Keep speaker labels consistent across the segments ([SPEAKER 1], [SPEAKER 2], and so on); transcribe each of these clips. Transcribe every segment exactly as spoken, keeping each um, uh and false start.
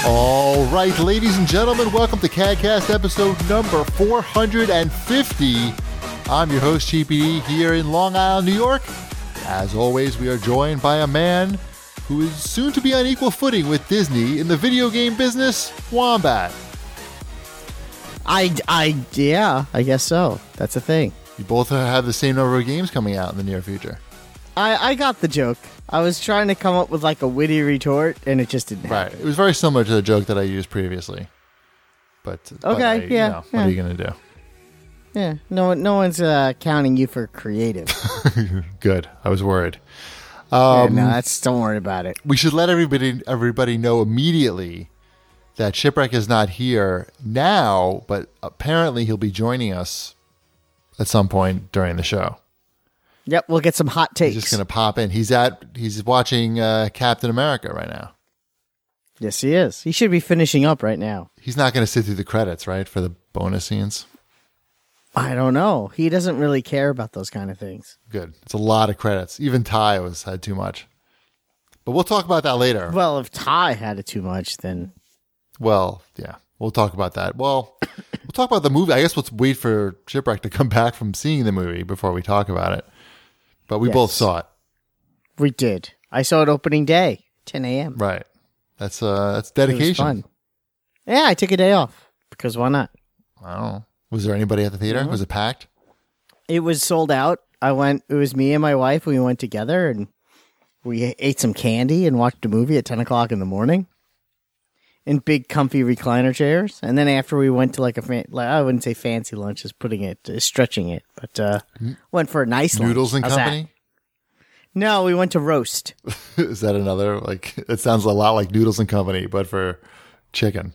[SPEAKER 1] All right, ladies and gentlemen, welcome to CADcast episode number four hundred fifty. I'm your host, Cheapy D, here in Long Island, New York. As always, we are joined by a man who is soon to be on equal footing with Disney in the video game business, Wombat.
[SPEAKER 2] I, I, yeah, I guess so. That's a thing.
[SPEAKER 1] You both have the same number of games coming out in the near future.
[SPEAKER 2] I, I got the joke. I was trying to come up with like a witty retort, and it just didn't happen.
[SPEAKER 1] Right. It was very similar to the joke that I used previously. But,
[SPEAKER 2] okay,
[SPEAKER 1] but I,
[SPEAKER 2] yeah,
[SPEAKER 1] you know,
[SPEAKER 2] yeah.
[SPEAKER 1] What are you going to do?
[SPEAKER 2] Yeah, no, no one's uh, counting you for creative.
[SPEAKER 1] Good. I was worried.
[SPEAKER 2] Um, yeah, no, that's, don't worry about it.
[SPEAKER 1] We should let everybody everybody know immediately that Shipwreck is not here now, but apparently he'll be joining us at some point during the show.
[SPEAKER 2] Yep, we'll get some hot takes.
[SPEAKER 1] He's just going to pop in. He's at he's watching uh, Captain America right now.
[SPEAKER 2] Yes, he is. He should be finishing up right now.
[SPEAKER 1] He's not going to sit through the credits, right, for the bonus scenes?
[SPEAKER 2] I don't know. He doesn't really care about those kind of things.
[SPEAKER 1] Good. It's a lot of credits. Even Ty was had too much. But we'll talk about that later.
[SPEAKER 2] Well, if Ty had it too much, then...
[SPEAKER 1] Well, yeah. We'll talk about that. Well, we'll talk about the movie. I guess we'll wait for Shipwreck to come back from seeing the movie before we talk about it. But we
[SPEAKER 2] yes.
[SPEAKER 1] both saw it.
[SPEAKER 2] We did. I saw it opening day, ten a.m.
[SPEAKER 1] Right. That's uh, that's dedication.
[SPEAKER 2] It was fun. Yeah, I took a day off because why not?
[SPEAKER 1] I don't know. Was there anybody at the theater? Mm-hmm. Was it packed?
[SPEAKER 2] It was sold out. I went. It was me and my wife. We went together and we ate some candy and watched a movie at ten o'clock in the morning in big, comfy recliner chairs. And then after we went to like a fan, like I wouldn't say fancy lunch, just putting it, uh, stretching it, but uh, went for a nice
[SPEAKER 1] Noodles
[SPEAKER 2] lunch.
[SPEAKER 1] and
[SPEAKER 2] How's
[SPEAKER 1] Company.
[SPEAKER 2] That? No, we went to Roast.
[SPEAKER 1] Is that another like? It sounds a lot like Noodles and Company, but for chicken.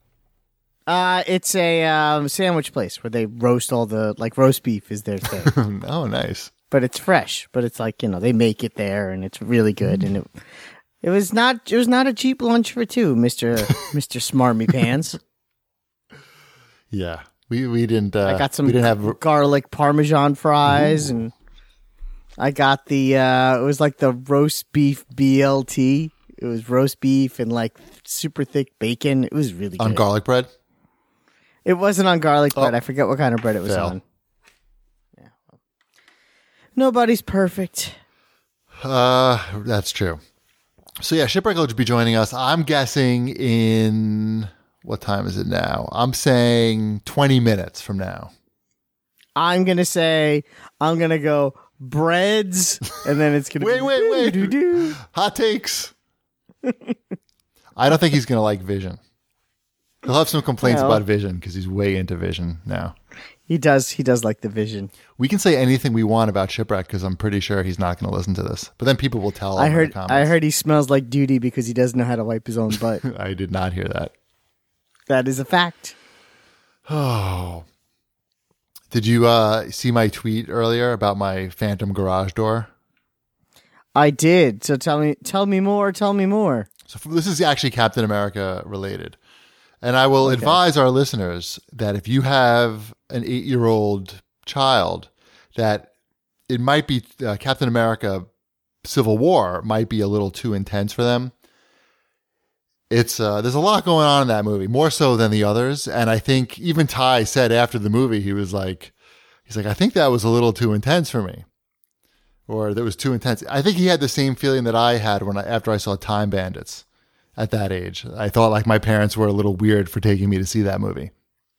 [SPEAKER 2] Uh, it's a um, sandwich place where they roast all the, like, roast beef is their thing.
[SPEAKER 1] Oh, nice.
[SPEAKER 2] But it's fresh. But it's like, you know, they make it there and it's really good. And it it was not it was not a cheap lunch for two, Mister Mister Smarmy Pants.
[SPEAKER 1] Yeah. We we didn't uh,
[SPEAKER 2] I got some
[SPEAKER 1] we didn't have
[SPEAKER 2] garlic Parmesan fries.
[SPEAKER 1] Ooh.
[SPEAKER 2] And I got the, uh, it was like the roast beef B L T. It was roast beef and like super thick bacon. It was really good.
[SPEAKER 1] On garlic bread?
[SPEAKER 2] It wasn't on garlic bread.
[SPEAKER 1] Oh.
[SPEAKER 2] I forget what kind of bread it was
[SPEAKER 1] Fail.
[SPEAKER 2] on. Yeah. Nobody's perfect.
[SPEAKER 1] Uh, that's true. So yeah, Shipwreck will be joining us. I'm guessing in, what time is it now? I'm saying twenty minutes from now.
[SPEAKER 2] I'm going to say, I'm going to go breads, and then it's going to
[SPEAKER 1] wait,
[SPEAKER 2] be...
[SPEAKER 1] Wait, wait,
[SPEAKER 2] wait.
[SPEAKER 1] wait. Hot takes. I don't think he's going to like Vision. He'll have some complaints
[SPEAKER 2] no.
[SPEAKER 1] about Vision because he's way into Vision now.
[SPEAKER 2] He does. He does like the Vision.
[SPEAKER 1] We can say anything we want about Shipwreck because I'm pretty sure he's not going to listen to this. But then people will tell him
[SPEAKER 2] I heard.
[SPEAKER 1] in the comments.
[SPEAKER 2] I heard he smells like duty because he doesn't know how to wipe his own butt.
[SPEAKER 1] I did not hear that.
[SPEAKER 2] That is a fact.
[SPEAKER 1] Oh. Did you uh, see my tweet earlier about my phantom garage door?
[SPEAKER 2] I did. So tell me, tell me more. Tell me more.
[SPEAKER 1] So this is actually Captain America related. And I will
[SPEAKER 2] okay.
[SPEAKER 1] advise our listeners that if you have an eight-year-old child, that it might be uh, Captain America Civil War might be a little too intense for them. It's uh, there's a lot going on in that movie, more so than the others. And I think even Ty said after the movie, he was like, he's like, I think that was a little too intense for me, or that was too intense. I think he had the same feeling that I had when I, after I saw Time Bandits. At that age, I thought like my parents were a little weird for taking me to see that movie.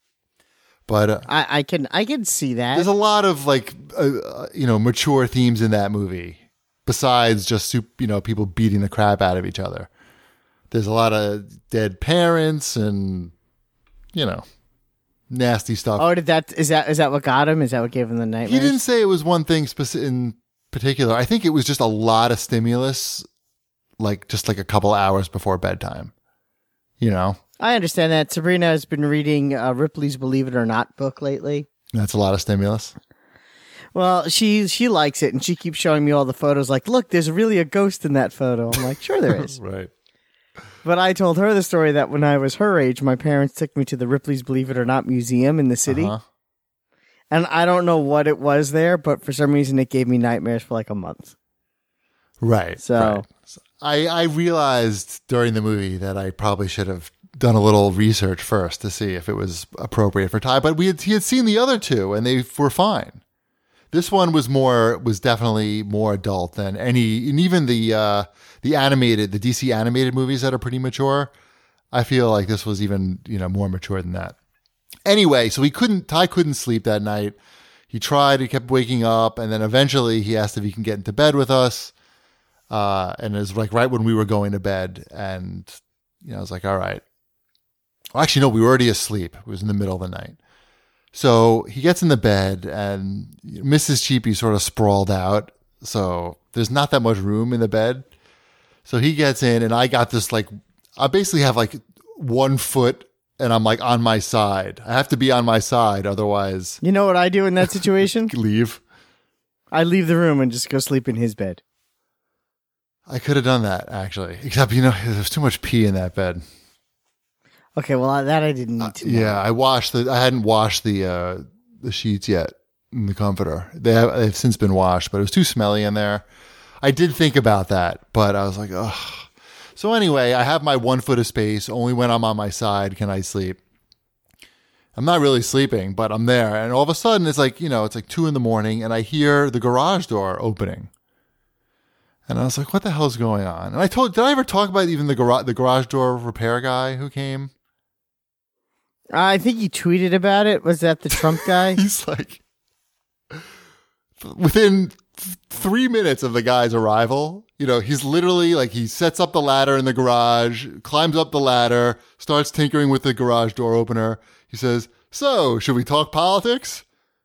[SPEAKER 1] But uh,
[SPEAKER 2] I, I can I can see that.
[SPEAKER 1] There's a lot of like uh, you know mature themes in that movie, besides just you know people beating the crap out of each other. There's a lot of dead parents and you know nasty stuff.
[SPEAKER 2] Oh, did that is that is that what got him? Is that what gave him the nightmares?
[SPEAKER 1] He didn't say it was one thing speci- in particular. I think it was just a lot of stimulus. Like just like a couple hours before bedtime, you know?
[SPEAKER 2] I understand that. Sabrina has been reading uh, Ripley's Believe It or Not book lately.
[SPEAKER 1] That's a lot of stimulus.
[SPEAKER 2] Well, she she likes it, and she keeps showing me all the photos. Like, look, there's really a ghost in that photo. I'm like, sure there is.
[SPEAKER 1] Right.
[SPEAKER 2] But I told her the story that when I was her age, my parents took me to the Ripley's Believe It or Not museum in the city.
[SPEAKER 1] Uh-huh.
[SPEAKER 2] And I don't know what it was there, but for some reason it gave me nightmares for like a month.
[SPEAKER 1] Right.
[SPEAKER 2] So
[SPEAKER 1] right. I, I realized during the movie that I probably should have done a little research first to see if it was appropriate for Ty, but we had, he had seen the other two and they were fine. This one was more was definitely more adult than any, and even the uh, the animated, the D C animated movies that are pretty mature. I feel like this was even, you know, more mature than that. Anyway, so he couldn't, Ty couldn't sleep that night. He tried, he kept waking up, and then eventually he asked if he can get into bed with us. Uh, and it was like right when we were going to bed, and you know, I was like, all right. Well, actually, no, we were already asleep. It was in the middle of the night. So he gets in the bed, and Missus Cheapy sort of sprawled out. So there's not that much room in the bed. So he gets in, and I got this like, I basically have like one foot, and I'm like on my side. I have to be on my side, otherwise.
[SPEAKER 2] You know what I do in that situation?
[SPEAKER 1] Leave.
[SPEAKER 2] I leave the room and just go sleep in his bed.
[SPEAKER 1] I could have done that, actually. Except, you know, there's too much pee in that bed.
[SPEAKER 2] Okay, well, that I didn't need to
[SPEAKER 1] Uh,
[SPEAKER 2] know.
[SPEAKER 1] yeah, I washed the, I hadn't washed the, uh, the sheets yet in the comforter. They have, they've since been washed, but it was too smelly in there. I did think about that, but I was like, ugh. So anyway, I have my one foot of space. Only when I'm on my side can I sleep. I'm not really sleeping, but I'm there. And all of a sudden, it's like, you know, it's like two in the morning, and I hear the garage door opening. And I was like, what the hell's going on? And I told, did I ever talk about even the garage, the garage door repair guy who came?
[SPEAKER 2] I think you tweeted about it. Was that the Trump guy?
[SPEAKER 1] He's like, within th- three minutes of the guy's arrival, you know, he's literally like, he sets up the ladder in the garage, climbs up the ladder, starts tinkering with the garage door opener. He says, so should we talk politics?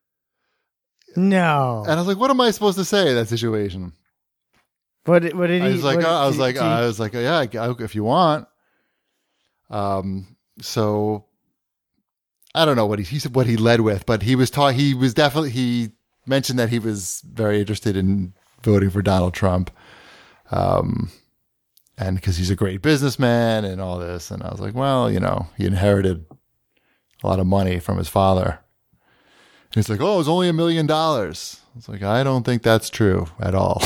[SPEAKER 2] No.
[SPEAKER 1] And I was like, what am I supposed to say in that situation?
[SPEAKER 2] What, what did he?
[SPEAKER 1] I was like,
[SPEAKER 2] what,
[SPEAKER 1] I was
[SPEAKER 2] did-
[SPEAKER 1] like,
[SPEAKER 2] did he-
[SPEAKER 1] I was like, yeah, I- if you want. Um, so I don't know what he, he said, what he led with, but he was taught, he was definitely, he mentioned that he was very interested in voting for Donald Trump. Um, and because he's a great businessman and all this. And I was like, well, you know, he inherited a lot of money from his father. And he's like, oh, it was only a million dollars. I was like, I don't think that's true at all.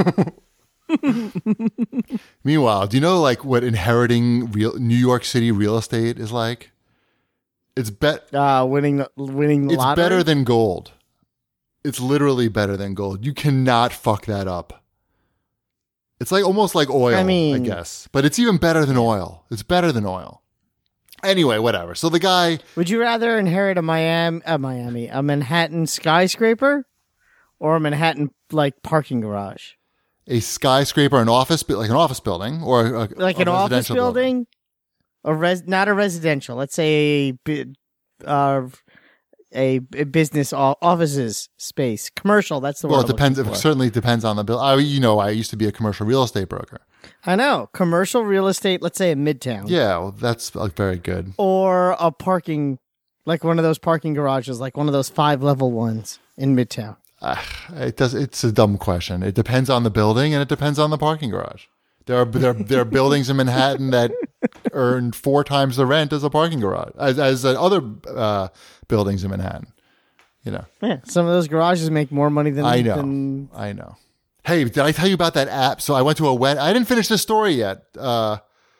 [SPEAKER 1] Meanwhile, do you know like what inheriting real New York City real estate is like? It's bet
[SPEAKER 2] uh, winning the winning the
[SPEAKER 1] it's
[SPEAKER 2] lottery?
[SPEAKER 1] better than gold. It's literally better than gold. You cannot fuck that up. It's like almost like oil,
[SPEAKER 2] I mean-
[SPEAKER 1] I guess. But it's even better than oil. It's better than oil. Anyway, whatever. So the guy,
[SPEAKER 2] Would you rather inherit a Miami, a Miami, a Manhattan skyscraper, or a Manhattan like parking garage?
[SPEAKER 1] a skyscraper, an office, bu- like an office building, or a,
[SPEAKER 2] Like
[SPEAKER 1] a
[SPEAKER 2] an office
[SPEAKER 1] residential
[SPEAKER 2] building, a res, not a residential. Let's say a bi- uh, a, a business o- offices space, commercial. That's the
[SPEAKER 1] Well,
[SPEAKER 2] word.
[SPEAKER 1] it
[SPEAKER 2] I'm
[SPEAKER 1] depends.
[SPEAKER 2] looking
[SPEAKER 1] It
[SPEAKER 2] for.
[SPEAKER 1] certainly depends on the bill. I, you know, I used to be a commercial real estate broker.
[SPEAKER 2] I know commercial real estate. Let's say in Midtown.
[SPEAKER 1] Yeah, well, that's like very good.
[SPEAKER 2] Or a parking, like one of those parking garages, like one of those five level ones in Midtown.
[SPEAKER 1] Uh, it does. It's a dumb question. It depends on the building and it depends on the parking garage. There are there, there are buildings in Manhattan that earn four times the rent as a parking garage as as uh, other uh, buildings in Manhattan. You know,
[SPEAKER 2] Yeah, some of those garages make more money than
[SPEAKER 1] I know,
[SPEAKER 2] than-
[SPEAKER 1] I know. Hey, did I tell you about that app? So I went to a wed. I didn't finish this story yet. Uh,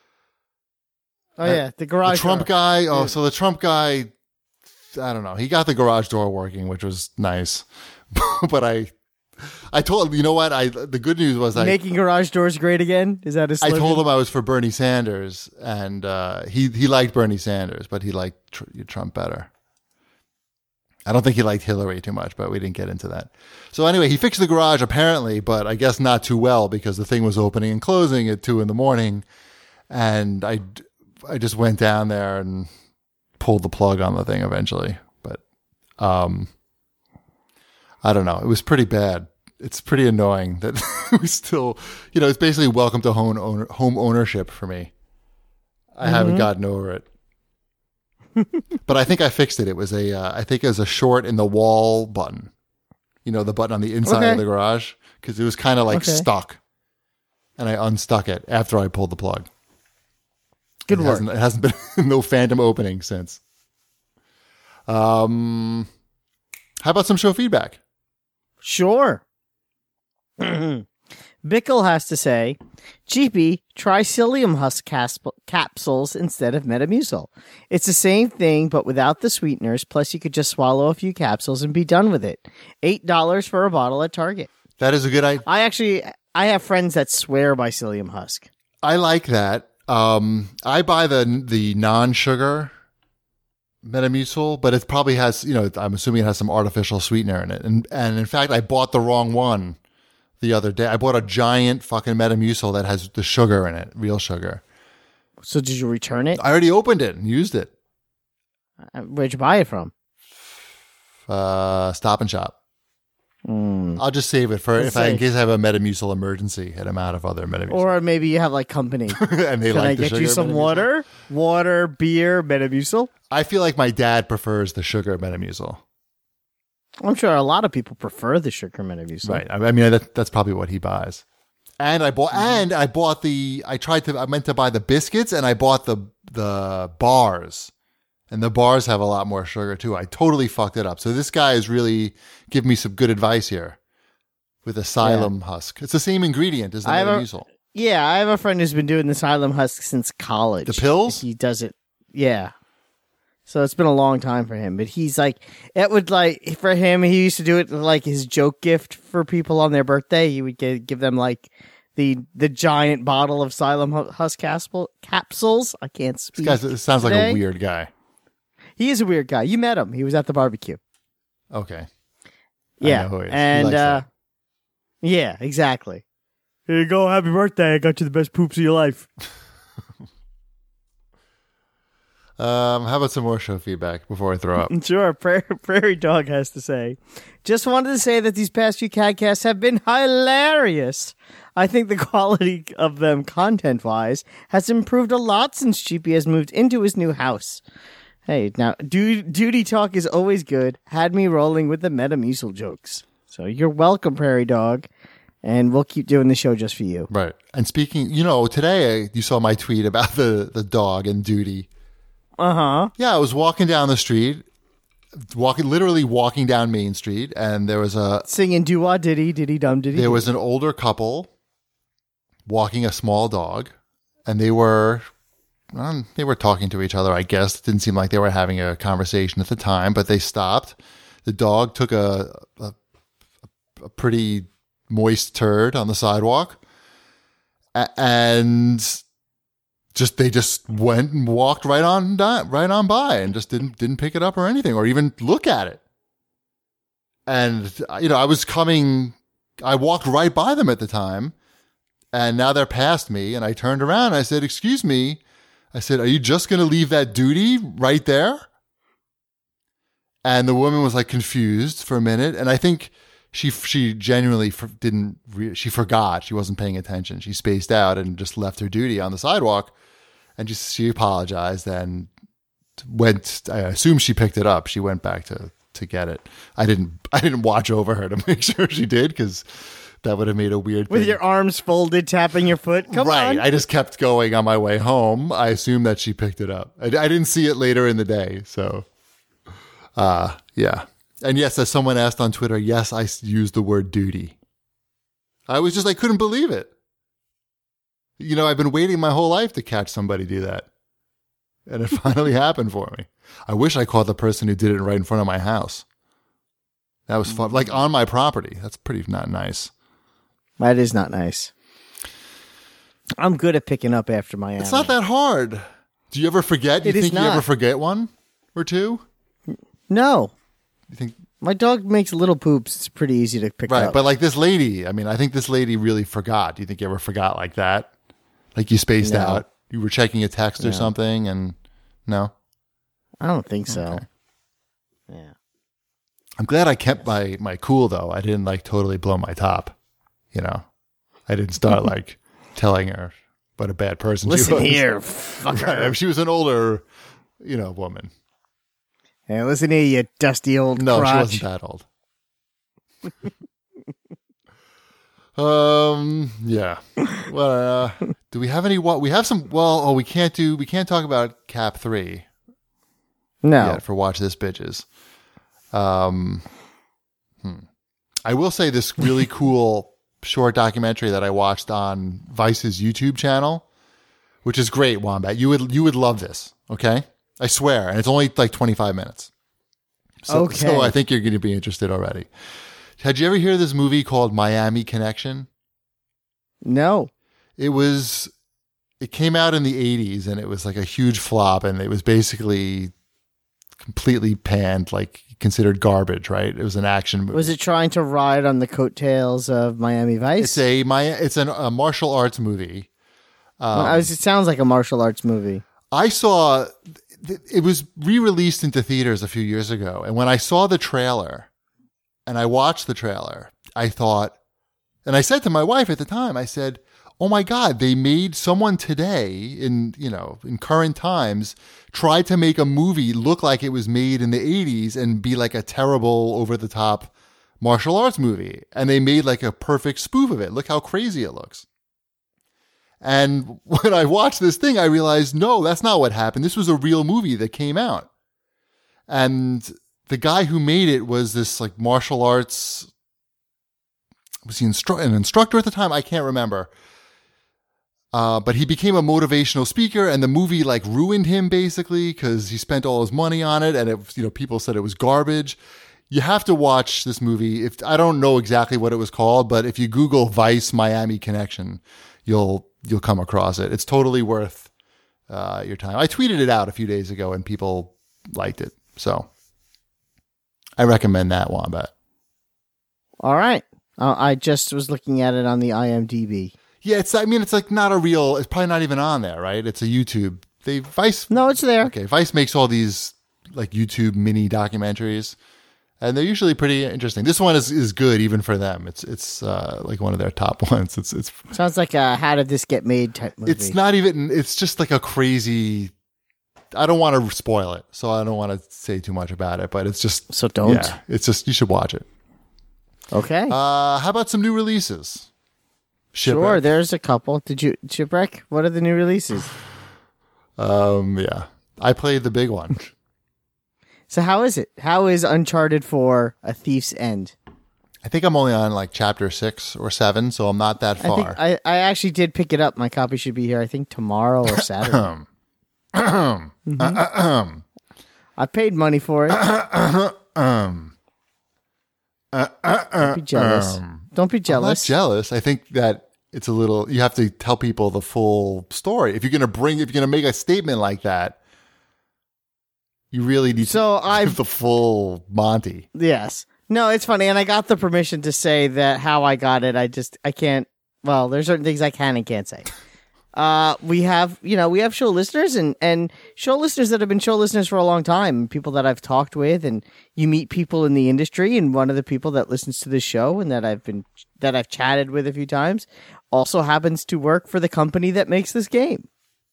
[SPEAKER 2] oh yeah, the garage.
[SPEAKER 1] the Trump
[SPEAKER 2] door.
[SPEAKER 1] guy. Oh,
[SPEAKER 2] Yeah.
[SPEAKER 1] so the Trump guy. I don't know. He got the garage door working, which was nice. But I, I told you know what I. The good news was I.
[SPEAKER 2] Making garage doors great again. Is that a
[SPEAKER 1] I
[SPEAKER 2] slogan?
[SPEAKER 1] told him I was for Bernie Sanders, and uh, he he liked Bernie Sanders, but he liked tr- Trump better. I don't think he liked Hillary too much, but we didn't get into that. So anyway, he fixed the garage apparently, but I guess not too well because the thing was opening and closing at two in the morning, and I I just went down there and pulled the plug on the thing eventually, but um, I don't know. It was pretty bad. It's pretty annoying that we still, you know, it's basically welcome to home owner, home ownership for me. I haven't gotten over it. But I think I fixed it. It was a, uh, I think it was a short in the wall button. You know, the button on the inside
[SPEAKER 2] Okay.
[SPEAKER 1] of the garage because it was kind of like
[SPEAKER 2] Okay.
[SPEAKER 1] stuck, and I unstuck it after I pulled the plug.
[SPEAKER 2] Good
[SPEAKER 1] it
[SPEAKER 2] work.
[SPEAKER 1] Hasn't, it hasn't been no phantom opening since. Um, how about some show feedback?
[SPEAKER 2] Sure. Bickle has to say, Cheapy, try psyllium husk casp- capsules instead of Metamucil. It's the same thing, but without the sweeteners, plus you could just swallow a few capsules and be done with it. eight dollars for a bottle at Target.
[SPEAKER 1] That is a good idea.
[SPEAKER 2] I actually, I have friends that swear by psyllium husk.
[SPEAKER 1] I like that. Um, I buy the the non-sugar Metamucil, but it probably has, you know, I'm assuming it has some artificial sweetener in it. And and in fact, I bought the wrong one the other day. I bought a giant fucking Metamucil that has the sugar in it, real sugar.
[SPEAKER 2] So did you return it?
[SPEAKER 1] I already opened it and used it.
[SPEAKER 2] Uh, Where'd you buy it from?
[SPEAKER 1] Uh, Stop and Shop.
[SPEAKER 2] Mm.
[SPEAKER 1] I'll just save it for
[SPEAKER 2] Let's
[SPEAKER 1] if I, in
[SPEAKER 2] see.
[SPEAKER 1] case I have a Metamucil emergency and I'm out of other Metamucil.
[SPEAKER 2] Or maybe you have like company.
[SPEAKER 1] and they
[SPEAKER 2] Can
[SPEAKER 1] like
[SPEAKER 2] I
[SPEAKER 1] the
[SPEAKER 2] get
[SPEAKER 1] sugar
[SPEAKER 2] you some
[SPEAKER 1] Metamucil.
[SPEAKER 2] water? Water, beer, Metamucil?
[SPEAKER 1] I feel like my dad prefers the sugar Metamucil.
[SPEAKER 2] I'm sure a lot of people prefer the sugar Metamucil.
[SPEAKER 1] Right. I I mean, that, that's probably what he buys. And I bought, and I bought the, I tried to, I meant to buy the biscuits and I bought the, the bars. And the bars have a lot more sugar too. I totally fucked it up. So this guy is really giving me some good advice here with Asylum husk. It's the same ingredient as the
[SPEAKER 2] I have a-
[SPEAKER 1] Metamucil.
[SPEAKER 2] Yeah, I have a friend who's been doing the Xylem husk since college.
[SPEAKER 1] The pills?
[SPEAKER 2] He does it. Yeah. So it's been a long time for him, but he's like, it would like, for him, he used to do it like his joke gift for people on their birthday. He would give, give them like the the giant bottle of Xylem hu- husk capsule, capsules. I can't speak.
[SPEAKER 1] This guy this sounds like a
[SPEAKER 2] today.
[SPEAKER 1] weird guy.
[SPEAKER 2] He is a weird guy. You met him. He was at the barbecue.
[SPEAKER 1] Okay.
[SPEAKER 2] Yeah.
[SPEAKER 1] know who he is. He
[SPEAKER 2] And,
[SPEAKER 1] likes
[SPEAKER 2] uh,
[SPEAKER 1] that.
[SPEAKER 2] yeah, exactly. Here you go. Happy birthday. I got you the best poops of your life.
[SPEAKER 1] Um, how about some more show feedback before I throw up?
[SPEAKER 2] Sure, Prairie, Prairie Dog has to say. Just wanted to say that these past few CADcasts have been hilarious. I think the quality of them, content-wise, has improved a lot since Cheapy has moved into his new house. Hey, now, du- duty talk is always good. Had me rolling with the Metamucil jokes. So you're welcome, Prairie Dog, and we'll keep doing the show just for you.
[SPEAKER 1] Right. And speaking, you know, today you saw my tweet about the, the dog and duty.
[SPEAKER 2] Uh-huh.
[SPEAKER 1] Yeah, I was walking down the street, walking, literally walking down Main Street, and there was a
[SPEAKER 2] Singing doo-wah diddy, diddy dum diddy.
[SPEAKER 1] there was an older couple walking a small dog, and they were um, they were talking to each other. I guess it didn't seem like they were having a conversation at the time, but they stopped. The dog took a a, a pretty moist turd on the sidewalk, a- and. Just they just went and walked right on di- right on by and just didn't didn't pick it up or anything or even look at it. And you know, I was coming, I walked right by them at the time, and now they're past me. And I turned around. And I said, "Excuse me," I said, "Are you just going to leave that duty right there?" And the woman was like confused for a minute, and I think she she genuinely for, didn't re- she forgot, she wasn't paying attention, she spaced out and just left her duty on the sidewalk. And just she apologized and went. I assume she picked it up. She went back to, to get it. I didn't. I didn't watch over her to make sure she did because that would have made a weird.
[SPEAKER 2] With
[SPEAKER 1] thing.
[SPEAKER 2] your arms folded, tapping your foot. Come
[SPEAKER 1] right.
[SPEAKER 2] on.
[SPEAKER 1] I just kept going on my way home. I assumed that she picked it up. I, I didn't see it later in the day. So, uh, yeah. And yes, as someone asked on Twitter, yes, I s- used the word duty. I was just I couldn't believe it. You know, I've been waiting my whole life to catch somebody do that. And it finally happened for me. I wish I caught the person who did it right in front of my house. That was fun. Like on my property. That's pretty not nice.
[SPEAKER 2] That is not nice. I'm good at picking up after my
[SPEAKER 1] It's
[SPEAKER 2] animal.
[SPEAKER 1] not that hard. Do you ever forget? Do
[SPEAKER 2] It
[SPEAKER 1] you
[SPEAKER 2] is
[SPEAKER 1] think you
[SPEAKER 2] not.
[SPEAKER 1] ever forget one or two?
[SPEAKER 2] No.
[SPEAKER 1] You think
[SPEAKER 2] My dog makes little poops. It's pretty easy to pick
[SPEAKER 1] right,
[SPEAKER 2] up.
[SPEAKER 1] but like this lady, I mean, I think this lady really forgot. Do you think you ever forgot like that? Like you spaced
[SPEAKER 2] No.
[SPEAKER 1] out. You were checking a text or
[SPEAKER 2] No.
[SPEAKER 1] something and no?
[SPEAKER 2] I don't think so.
[SPEAKER 1] Okay.
[SPEAKER 2] Yeah.
[SPEAKER 1] I'm glad I kept my, my cool though. I didn't like totally blow my top. You know, I didn't start like telling her what a bad person she
[SPEAKER 2] Listen
[SPEAKER 1] was.
[SPEAKER 2] here, fucker.
[SPEAKER 1] Right. I mean, she was an older, you know, woman.
[SPEAKER 2] Hey, listen here, you dusty old
[SPEAKER 1] No,
[SPEAKER 2] crotch.
[SPEAKER 1] she wasn't that old. um. Yeah. Well, uh, do we have any? What we have some. Well, oh, we can't do. We can't talk about Cap three
[SPEAKER 2] No.
[SPEAKER 1] yet for Watch This Bitches. Um. Hmm. I will say this really cool short documentary that I watched on Vice's YouTube channel, which is great, Wombat. You would you would love this, okay? I swear. And it's only like twenty-five minutes. So,
[SPEAKER 2] Okay.
[SPEAKER 1] so I think you're going to be interested already. Had you ever heard of this movie called Miami Connection?
[SPEAKER 2] No.
[SPEAKER 1] It was, it came out in the eighties and it was like a huge flop, and it was basically completely panned, like considered garbage, right? It was an action movie.
[SPEAKER 2] Was it trying to ride on the coattails of Miami Vice?
[SPEAKER 1] It's a, my, it's an, a martial arts movie. Um,
[SPEAKER 2] Well, I was- it sounds like a martial arts movie.
[SPEAKER 1] I saw, it was re-released into theaters a few years ago. And when I saw the trailer and I watched the trailer, I thought, and I said to my wife at the time, I said, oh my God, they made someone today in, you know, in current times, try to make a movie look like it was made in the eighties and be like a terrible over the top martial arts movie. And they made like a perfect spoof of it. Look how crazy it looks. And when I watched this thing, I realized, no, that's not what happened. This was a real movie that came out. And the guy who made it was this like martial arts, was he instru- an instructor at the time? I can't remember. Uh, but he became a motivational speaker, and the movie like ruined him basically because he spent all his money on it, and it, you know, people said it was garbage. You have to watch this movie. If I don't know exactly what it was called, but if you Google Vice Miami Connection, you'll you'll come across it. It's totally worth uh, your time. I tweeted it out a few days ago, and people liked it, so I recommend that, Wombat.
[SPEAKER 2] All right. Uh, I just was looking at it on the I M D B.
[SPEAKER 1] Yeah, it's. I mean, it's like not a real. It's probably not even on there, right? It's a YouTube. They Vice.
[SPEAKER 2] No, it's there.
[SPEAKER 1] Okay, Vice makes all these like YouTube mini documentaries, and they're usually pretty interesting. This one is, is good even for them. It's it's uh, like one of their top ones. It's it's
[SPEAKER 2] Sounds like a "How did this get made" type movie.
[SPEAKER 1] it's not even. It's just like a crazy. I don't want to spoil it, so I don't want to say too much about it. But it's just
[SPEAKER 2] So don't.
[SPEAKER 1] Yeah, it's just you should watch it.
[SPEAKER 2] Okay.
[SPEAKER 1] Uh, how about some new releases?
[SPEAKER 2] Sure.
[SPEAKER 1] Shipwreck.
[SPEAKER 2] There's a couple. Did you Shipwreck? What are the new releases?
[SPEAKER 1] Um, yeah, I played the big one.
[SPEAKER 2] So how is it? How is Uncharted four A Thief's End?
[SPEAKER 1] I think I'm only on like chapter six or seven, so I'm not that
[SPEAKER 2] I think
[SPEAKER 1] far.
[SPEAKER 2] I, I actually did pick it up. My copy should be here. I think tomorrow or Saturday. Mhm. I paid money for it.
[SPEAKER 1] um,
[SPEAKER 2] Don't be jealous. Don't be
[SPEAKER 1] I'm not
[SPEAKER 2] jealous.
[SPEAKER 1] jealous. I think that it's a little. You have to tell people the full story. If you're gonna bring, if you're gonna make a statement like that, you really need
[SPEAKER 2] So
[SPEAKER 1] to
[SPEAKER 2] I've-
[SPEAKER 1] give the full Monty.
[SPEAKER 2] Yes. No, it's funny, and I got the permission to say that how I got it. I just I can't. Well, there's certain things I can and can't say. Uh, we have you know we have show listeners and and show listeners that have been show listeners for a long time. People that I've talked with, and you meet people in the industry. And one of the people that listens to the show and that I've been that I've chatted with a few times also happens to work for the company that makes this game.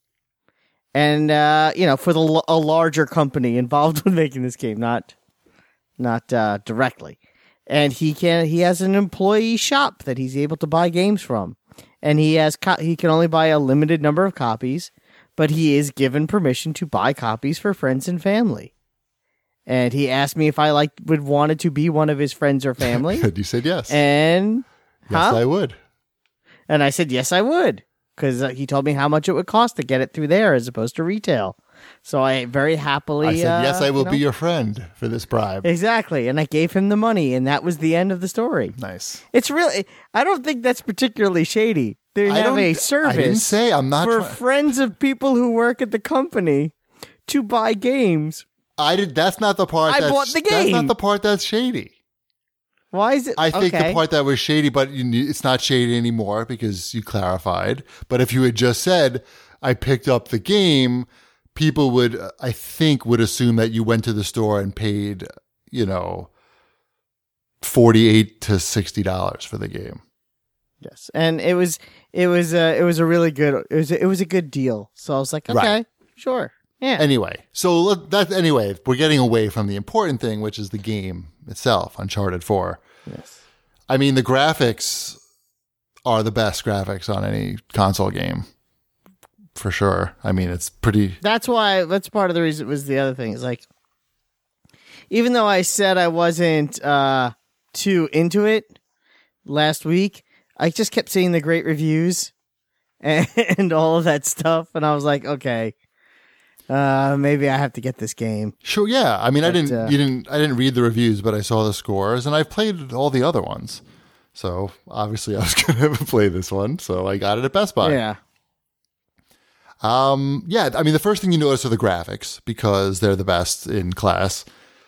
[SPEAKER 2] And uh, you know, for the l- a larger company involved with making this game, not not uh, directly. And he can he has an employee shop that he's able to buy games from, and he has co- he can only buy a limited number of copies, but he is given permission to buy copies for friends and family. And he asked me if I like would wanted to be one of his friends or family,
[SPEAKER 1] Good, you said yes.
[SPEAKER 2] and
[SPEAKER 1] yes,
[SPEAKER 2] huh?
[SPEAKER 1] I would.
[SPEAKER 2] And I said yes, I would, because uh, he told me how much it would cost to get it through there as opposed to retail. So I very happily
[SPEAKER 1] I said
[SPEAKER 2] uh,
[SPEAKER 1] yes, I will
[SPEAKER 2] you know,
[SPEAKER 1] be your friend for this bribe.
[SPEAKER 2] exactly, and I gave him the money, and that was the end of the story.
[SPEAKER 1] Nice.
[SPEAKER 2] It's really, I don't think that's particularly shady. They
[SPEAKER 1] I
[SPEAKER 2] have
[SPEAKER 1] don't-
[SPEAKER 2] a
[SPEAKER 1] I
[SPEAKER 2] service
[SPEAKER 1] didn't say I'm not.
[SPEAKER 2] for
[SPEAKER 1] Try-
[SPEAKER 2] friends of people who work at the company to buy games.
[SPEAKER 1] I did. That's not the part.
[SPEAKER 2] I
[SPEAKER 1] that's,
[SPEAKER 2] bought the
[SPEAKER 1] That's
[SPEAKER 2] game.
[SPEAKER 1] not the part that's shady.
[SPEAKER 2] Why is it?
[SPEAKER 1] I think
[SPEAKER 2] okay.
[SPEAKER 1] the part that was shady, but you, knew- it's not shady anymore because you clarified. But if you had just said, I picked up the game, people would, uh, I think, would assume that you went to the store and paid, you know, forty-eight to sixty dollars for the game.
[SPEAKER 2] Yes, and it was it was uh, it was a really good it was it was a good deal. So I was like, okay,
[SPEAKER 1] Right.
[SPEAKER 2] sure, yeah.
[SPEAKER 1] Anyway, so let- that anyway, we're getting away from the important thing, which is the game itself, Uncharted four.
[SPEAKER 2] Yes.
[SPEAKER 1] I mean, the graphics are the best graphics on any console game, for sure. I mean, it's pretty.
[SPEAKER 2] That's why. That's part of the reason. Was the other thing is like, even though I said I wasn't uh, too into it last week, I just kept seeing the great reviews and, and all of that stuff, and I was like, okay, uh, maybe I have to get this game.
[SPEAKER 1] Sure, yeah. I mean,
[SPEAKER 2] But,
[SPEAKER 1] I didn't,
[SPEAKER 2] uh,
[SPEAKER 1] you didn't, I didn't read the reviews, but I saw the scores, and I've played all the other ones. So obviously, I was going to play this one, so I got it at Best Buy.
[SPEAKER 2] Yeah.
[SPEAKER 1] Um, yeah, I mean, the first thing you notice are the graphics because they're the best in class.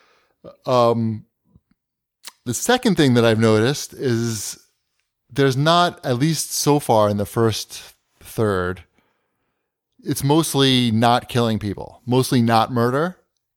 [SPEAKER 1] Um, the second thing that I've noticed is there's not, at least so far in the first third, it's mostly not killing people, mostly not murder,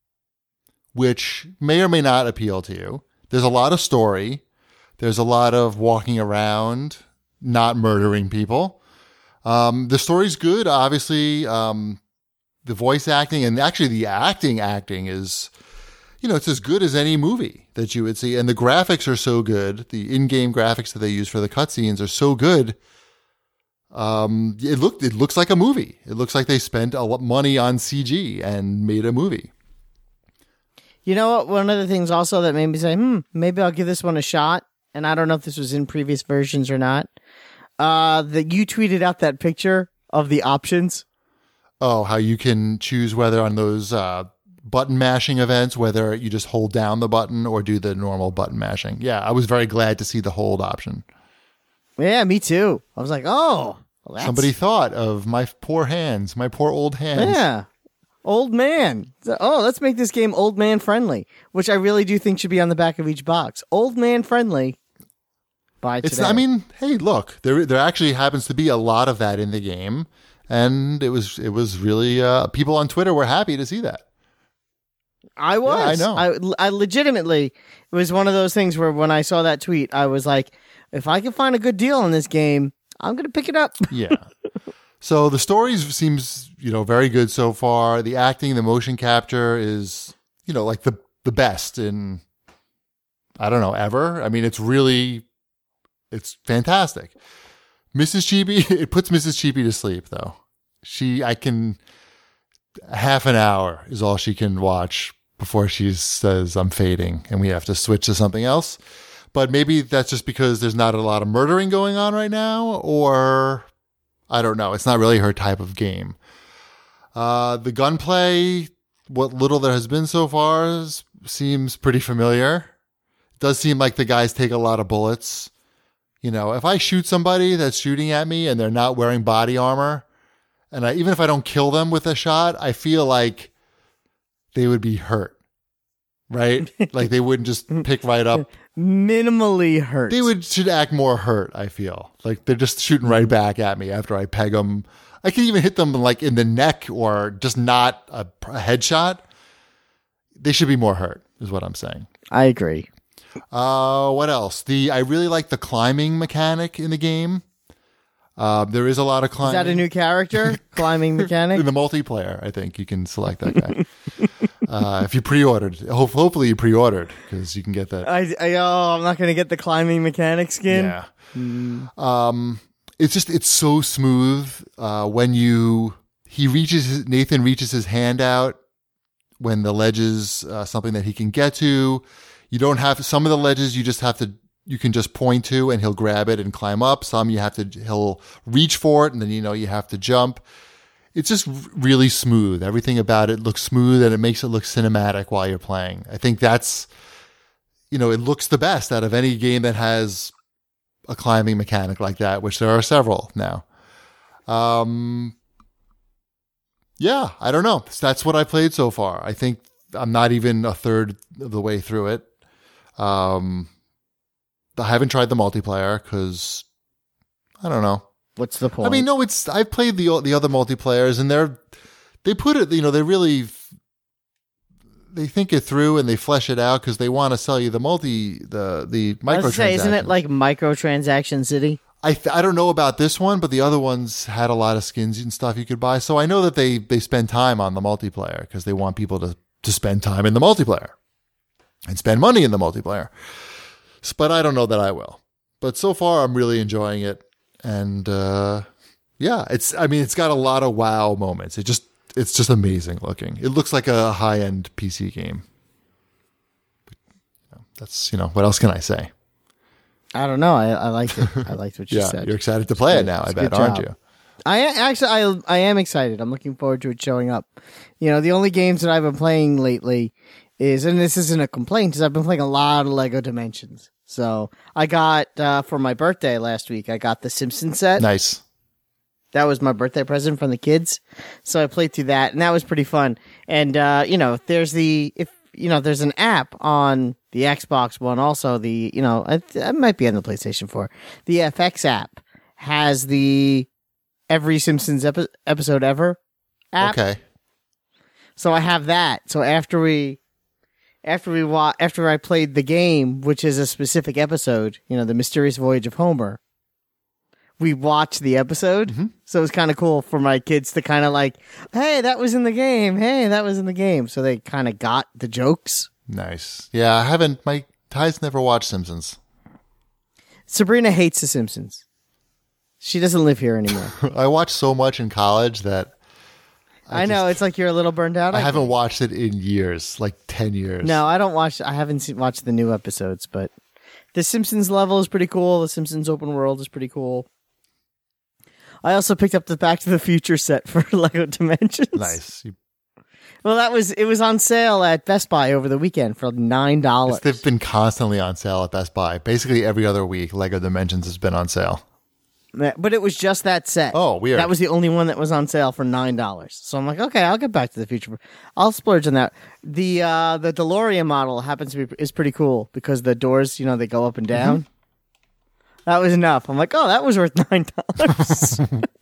[SPEAKER 1] which may or may not appeal to you. There's a lot of story. There's a lot of walking around, not murdering people. Um, the story's good, obviously. Um, the voice acting and actually the acting acting is, you know, it's as good as any movie that you would see. And the graphics are so good. The in-game graphics that they use for the cutscenes are so good. Um, it looked, it looks like a movie. It looks like they spent a lot of money on C G and made a movie.
[SPEAKER 2] You know what? One of the things also that made me say, hmm, maybe I'll give this one a shot. And I don't know if this was in previous versions or not. Uh, that you tweeted out that picture of the options.
[SPEAKER 1] Oh, how you can choose whether on those uh, button mashing events, whether you just hold down the button or do the normal button mashing. Yeah, I was very glad to see the hold option.
[SPEAKER 2] Yeah, me too. I was like, oh. Well, that's...
[SPEAKER 1] Somebody thought of my poor hands, my poor old hands.
[SPEAKER 2] Yeah. Old man. Oh, let's make this game old man friendly, which I really do think should be on the back of each box. Old man friendly. By today.
[SPEAKER 1] It's, I mean, hey, look, there there actually happens to be a lot of that in the game, and it was it was really uh, people on Twitter were happy to see that.
[SPEAKER 2] I was.
[SPEAKER 1] Yeah, I know.
[SPEAKER 2] I, I legitimately, it was one of those things where when I saw that tweet, I was like, if I can find a good deal on this game, I'm going to pick it up.
[SPEAKER 1] Yeah. So the story seems, you know, very good so far. The acting, the motion capture is, you know, like the the best in, I don't know, ever. I mean, it's really, it's fantastic. Missus Chibi, it puts Missus Chibi to sleep, though. She, I can, half an hour is all she can watch before she says, I'm fading, and we have to switch to something else. But maybe that's just because there's not a lot of murdering going on right now, or I don't know. It's not really her type of game. Uh, the gunplay, what little there has been so far, is, seems pretty familiar. It does seem like the guys take a lot of bullets. You know, if I shoot somebody that's shooting at me and they're not wearing body armor, and I, even if I don't kill them with a shot, I feel like they would be hurt, right? Like they wouldn't just pick right up.
[SPEAKER 2] Minimally hurt.
[SPEAKER 1] They would should act more hurt, I feel. Like they're just shooting right back at me after I peg them. I can even hit them like in the neck or just not a, a headshot. They should be more hurt, is what I'm saying.
[SPEAKER 2] I agree.
[SPEAKER 1] Uh, what else? The I really like the climbing mechanic in the game. Uh, there is a lot of climbing.
[SPEAKER 2] Is that a new character? Climbing mechanic?
[SPEAKER 1] In the multiplayer, I think you can select that guy. uh, if you pre-ordered, Ho- hopefully you pre-ordered because you can get that.
[SPEAKER 2] I, I oh, I'm not going to get the climbing mechanic skin.
[SPEAKER 1] Yeah. Mm. Um, it's just it's so smooth. Uh, when you he reaches his, Nathan reaches his hand out when the ledge is uh, something that he can get to. You don't have some of the ledges. You just have to. You can just point to and he'll grab it and climb up. Some you have to, he'll reach for it and then, you know, you have to jump. It's just really smooth. Everything about it looks smooth and it makes it look cinematic while you're playing. I think that's, you know, it looks the best out of any game that has a climbing mechanic like that, which there are several now. Um, yeah, I don't know. That's what I played so far. I think I'm not even a third of the way through it. Um, I haven't tried the multiplayer because I don't know.
[SPEAKER 2] What's the point?
[SPEAKER 1] I mean, no, it's I've played the the other multiplayers and they're they put it, you know, they really they think it through and they flesh it out because they want to sell you the multi the the microtransactions.
[SPEAKER 2] I was say, isn't it like microtransaction city?
[SPEAKER 1] I th- I don't know about this one, but the other ones had a lot of skins and stuff you could buy. So I know that they they spend time on the multiplayer because they want people to to spend time in the multiplayer and spend money in the multiplayer. But I don't know that I will. But so far, I'm really enjoying it. And uh, yeah, it's. I mean, it's got a lot of wow moments. It just, it's just amazing looking. It looks like a high-end P C game. But, you know, that's, you know, what else can I say?
[SPEAKER 2] I don't know. I, I liked it. I liked what you
[SPEAKER 1] Yeah,
[SPEAKER 2] said.
[SPEAKER 1] you're excited to play it now, I
[SPEAKER 2] It's a
[SPEAKER 1] bet,
[SPEAKER 2] good
[SPEAKER 1] aren't
[SPEAKER 2] job.
[SPEAKER 1] you?
[SPEAKER 2] I actually, I, I am excited. I'm looking forward to it showing up. You know, the only games that I've been playing lately is, and this isn't a complaint, is I've been playing a lot of Lego Dimensions. So I got, uh, for my birthday last week, I got the Simpsons set.
[SPEAKER 1] Nice.
[SPEAKER 2] That was my birthday present from the kids. So I played through that, and that was pretty fun. And, uh, you know, there's the, if, you know, there's an app on the Xbox One, also the, you know, it, it might be on the PlayStation four. The F X app has the every Simpsons epi- episode ever app.
[SPEAKER 1] Okay.
[SPEAKER 2] So I have that. So after we, after we wa- after I played the game, which is a specific episode, you know, The Mysterious Voyage of Homer, we watched the episode.
[SPEAKER 1] Mm-hmm.
[SPEAKER 2] So it was kind of cool for my kids to kind of like, hey, that was in the game. Hey, that was in the game. So they kind of got the jokes.
[SPEAKER 1] Nice. Yeah, I haven't, my Ty's never watched Simpsons.
[SPEAKER 2] Sabrina hates The Simpsons. She doesn't live here anymore.
[SPEAKER 1] I watched so much in college that
[SPEAKER 2] I,
[SPEAKER 1] I
[SPEAKER 2] know.
[SPEAKER 1] just-
[SPEAKER 2] It's like you're a little burned out.
[SPEAKER 1] I
[SPEAKER 2] I
[SPEAKER 1] haven't
[SPEAKER 2] think.
[SPEAKER 1] watched it in years, like ten years.
[SPEAKER 2] No, I don't watch. I haven't seen, watched the new episodes, but The Simpsons level is pretty cool. The Simpsons open world is pretty cool. I also picked up the Back to the Future set for Lego Dimensions.
[SPEAKER 1] Nice. You-
[SPEAKER 2] Well, that was it was on sale at Best Buy over the weekend for nine dollars.
[SPEAKER 1] They've been constantly on sale at Best Buy. Basically every other week, Lego Dimensions has been on sale.
[SPEAKER 2] But it was just that set.
[SPEAKER 1] Oh, weird.
[SPEAKER 2] That was the only one that was on sale for nine dollars. So I'm like, okay, I'll get Back to the Future. I'll splurge on that. The uh, the DeLorean model happens to be is pretty cool because the doors, you know, they go up and down.
[SPEAKER 1] Mm-hmm.
[SPEAKER 2] That was enough. I'm like, oh, that was worth nine dollars.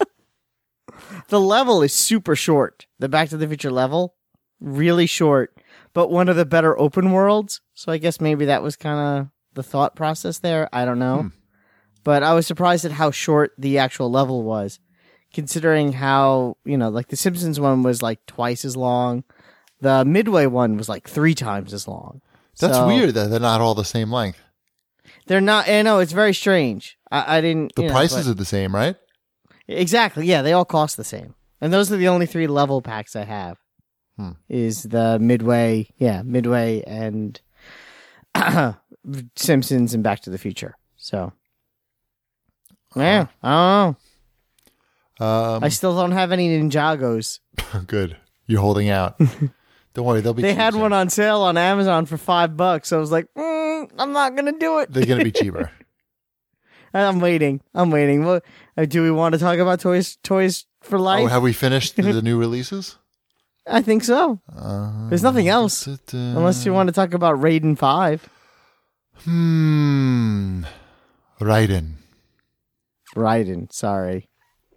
[SPEAKER 2] The level is super short. The Back to the Future level, really short, but one of the better open worlds. So I guess maybe that was kind of the thought process there. I don't know.
[SPEAKER 1] Hmm.
[SPEAKER 2] But I was surprised at how short the actual level was, considering how, you know, like the Simpsons one was like twice as long. The Midway one was like three times as long.
[SPEAKER 1] That's
[SPEAKER 2] So,
[SPEAKER 1] weird that they're not all the same length.
[SPEAKER 2] They're not, I know, it's very strange. I, I didn't.
[SPEAKER 1] The
[SPEAKER 2] you know,
[SPEAKER 1] prices
[SPEAKER 2] but-
[SPEAKER 1] are the same, right?
[SPEAKER 2] Exactly. Yeah, they all cost the same. And those are the only three level packs I have.
[SPEAKER 1] Hmm.
[SPEAKER 2] Is the Midway, yeah, Midway and Simpsons and Back to the Future. So, yeah, I don't know.
[SPEAKER 1] Um,
[SPEAKER 2] I still don't have any Ninjagos.
[SPEAKER 1] good. You're holding out. Don't worry, they'll be
[SPEAKER 2] They
[SPEAKER 1] cheap
[SPEAKER 2] had
[SPEAKER 1] soon.
[SPEAKER 2] one on sale on Amazon for five bucks. So I was like, mm, I'm not gonna do it.
[SPEAKER 1] They're going to be cheaper.
[SPEAKER 2] I'm waiting. I'm waiting. What, uh, do we want to talk about toys? Toys for
[SPEAKER 1] Oh,
[SPEAKER 2] life?
[SPEAKER 1] have we finished the new releases?
[SPEAKER 2] I think so.
[SPEAKER 1] Uh,
[SPEAKER 2] There's nothing else,
[SPEAKER 1] da-da.
[SPEAKER 2] unless you want to talk about Raiden Five.
[SPEAKER 1] Hmm. Raiden.
[SPEAKER 2] Raiden. Sorry.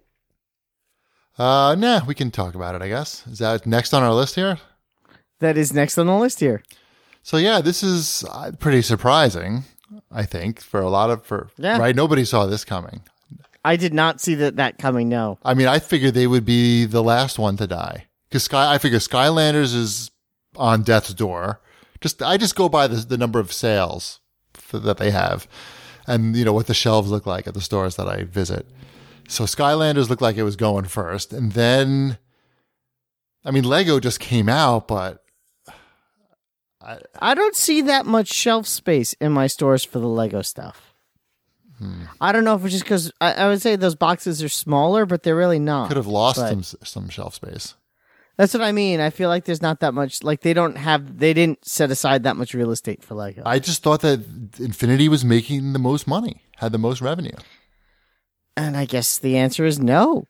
[SPEAKER 1] Uh, nah, we can talk about it, I guess. Is that next on our list here?
[SPEAKER 2] That is next on the list here.
[SPEAKER 1] So yeah, this is uh, pretty surprising, I think, for a lot of, for,
[SPEAKER 2] Yeah.
[SPEAKER 1] right? Nobody saw this coming.
[SPEAKER 2] I did not see that that coming. No.
[SPEAKER 1] I mean, I figured they would be the last one to die. Cause Sky, I figure Skylanders is on death's door. Just, I just go by the, the number of sales f- that they have and, you know, what the shelves look like at the stores that I visit. So Skylanders looked like it was going first. And then, I mean, Lego just came out, but
[SPEAKER 2] I don't see that much shelf space in my stores for the Lego stuff.
[SPEAKER 1] Hmm.
[SPEAKER 2] I don't know if it's just because I, I would say those boxes are smaller, but they're really not.
[SPEAKER 1] could have lost
[SPEAKER 2] But-
[SPEAKER 1] some, some shelf space.
[SPEAKER 2] That's what I mean. I feel like there's not that much. Like they don't have. They didn't set aside that much real estate for Lego.
[SPEAKER 1] I just thought that Infinity was making the most money, had the most revenue.
[SPEAKER 2] And I guess the answer is no.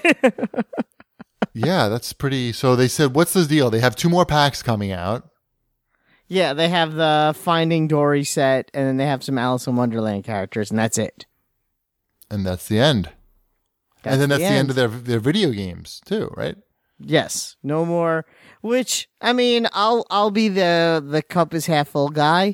[SPEAKER 1] Yeah, that's pretty. So they said, what's the deal? They have two more packs coming out.
[SPEAKER 2] Yeah, they have the Finding Dory set, and then they have some Alice in Wonderland characters, and that's it.
[SPEAKER 1] And that's the end.
[SPEAKER 2] That's
[SPEAKER 1] and then that's the end.
[SPEAKER 2] end
[SPEAKER 1] of their their video games too, right?
[SPEAKER 2] Yes, no more. Which I mean, I'll I'll be the the cup is half full guy.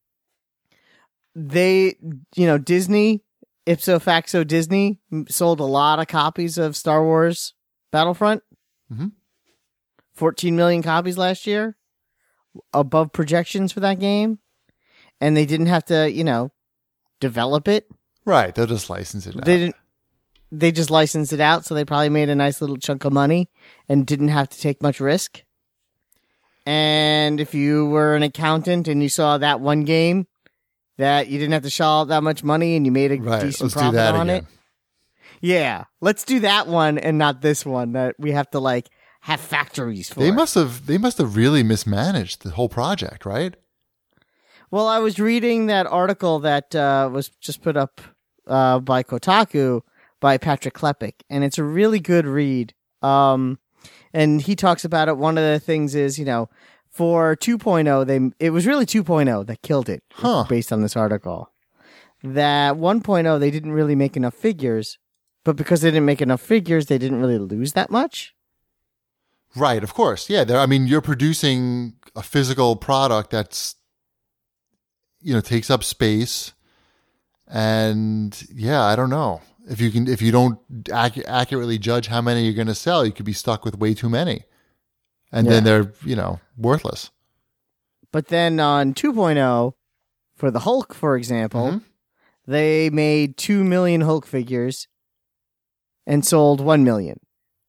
[SPEAKER 2] They, you know, Disney, ipso facto Disney sold a lot of copies of Star Wars Battlefront.
[SPEAKER 1] Mhm.
[SPEAKER 2] fourteen million copies last year, above projections for that game, and they didn't have to, you know, develop it.
[SPEAKER 1] Right. They'll just license it out.
[SPEAKER 2] They didn't. They just licensed it out, so they probably made a nice little chunk of money and didn't have to take much risk. And if you were an accountant and you saw that one game that you didn't have to shell out that much money and you made a
[SPEAKER 1] Right.
[SPEAKER 2] decent
[SPEAKER 1] Let's do
[SPEAKER 2] profit
[SPEAKER 1] that
[SPEAKER 2] on
[SPEAKER 1] again.
[SPEAKER 2] it. Yeah, let's do that one and not this one that we have to like have factories for.
[SPEAKER 1] They must have they must have really mismanaged the whole project, right?
[SPEAKER 2] Well, I was reading that article that uh, was just put up uh, by Kotaku by Patrick Klepek, and it's a really good read. Um, and he talks about it. One of the things is, you know, for two point oh, they it was really two point oh that killed it,
[SPEAKER 1] Huh.
[SPEAKER 2] based on this article. That one point oh, they didn't really make enough figures, but because they didn't make enough figures, they didn't really lose that much.
[SPEAKER 1] Right, of course. Yeah, there I mean you're producing a physical product that's you know takes up space and yeah, I don't know. If you can if you don't ac- accurately judge how many you're going to sell, you could be stuck with way too many. And
[SPEAKER 2] Yeah.
[SPEAKER 1] then they're, you know, worthless.
[SPEAKER 2] But then on two point oh, for the Hulk, for example,
[SPEAKER 1] Mhm.
[SPEAKER 2] they made two million Hulk figures and sold one million.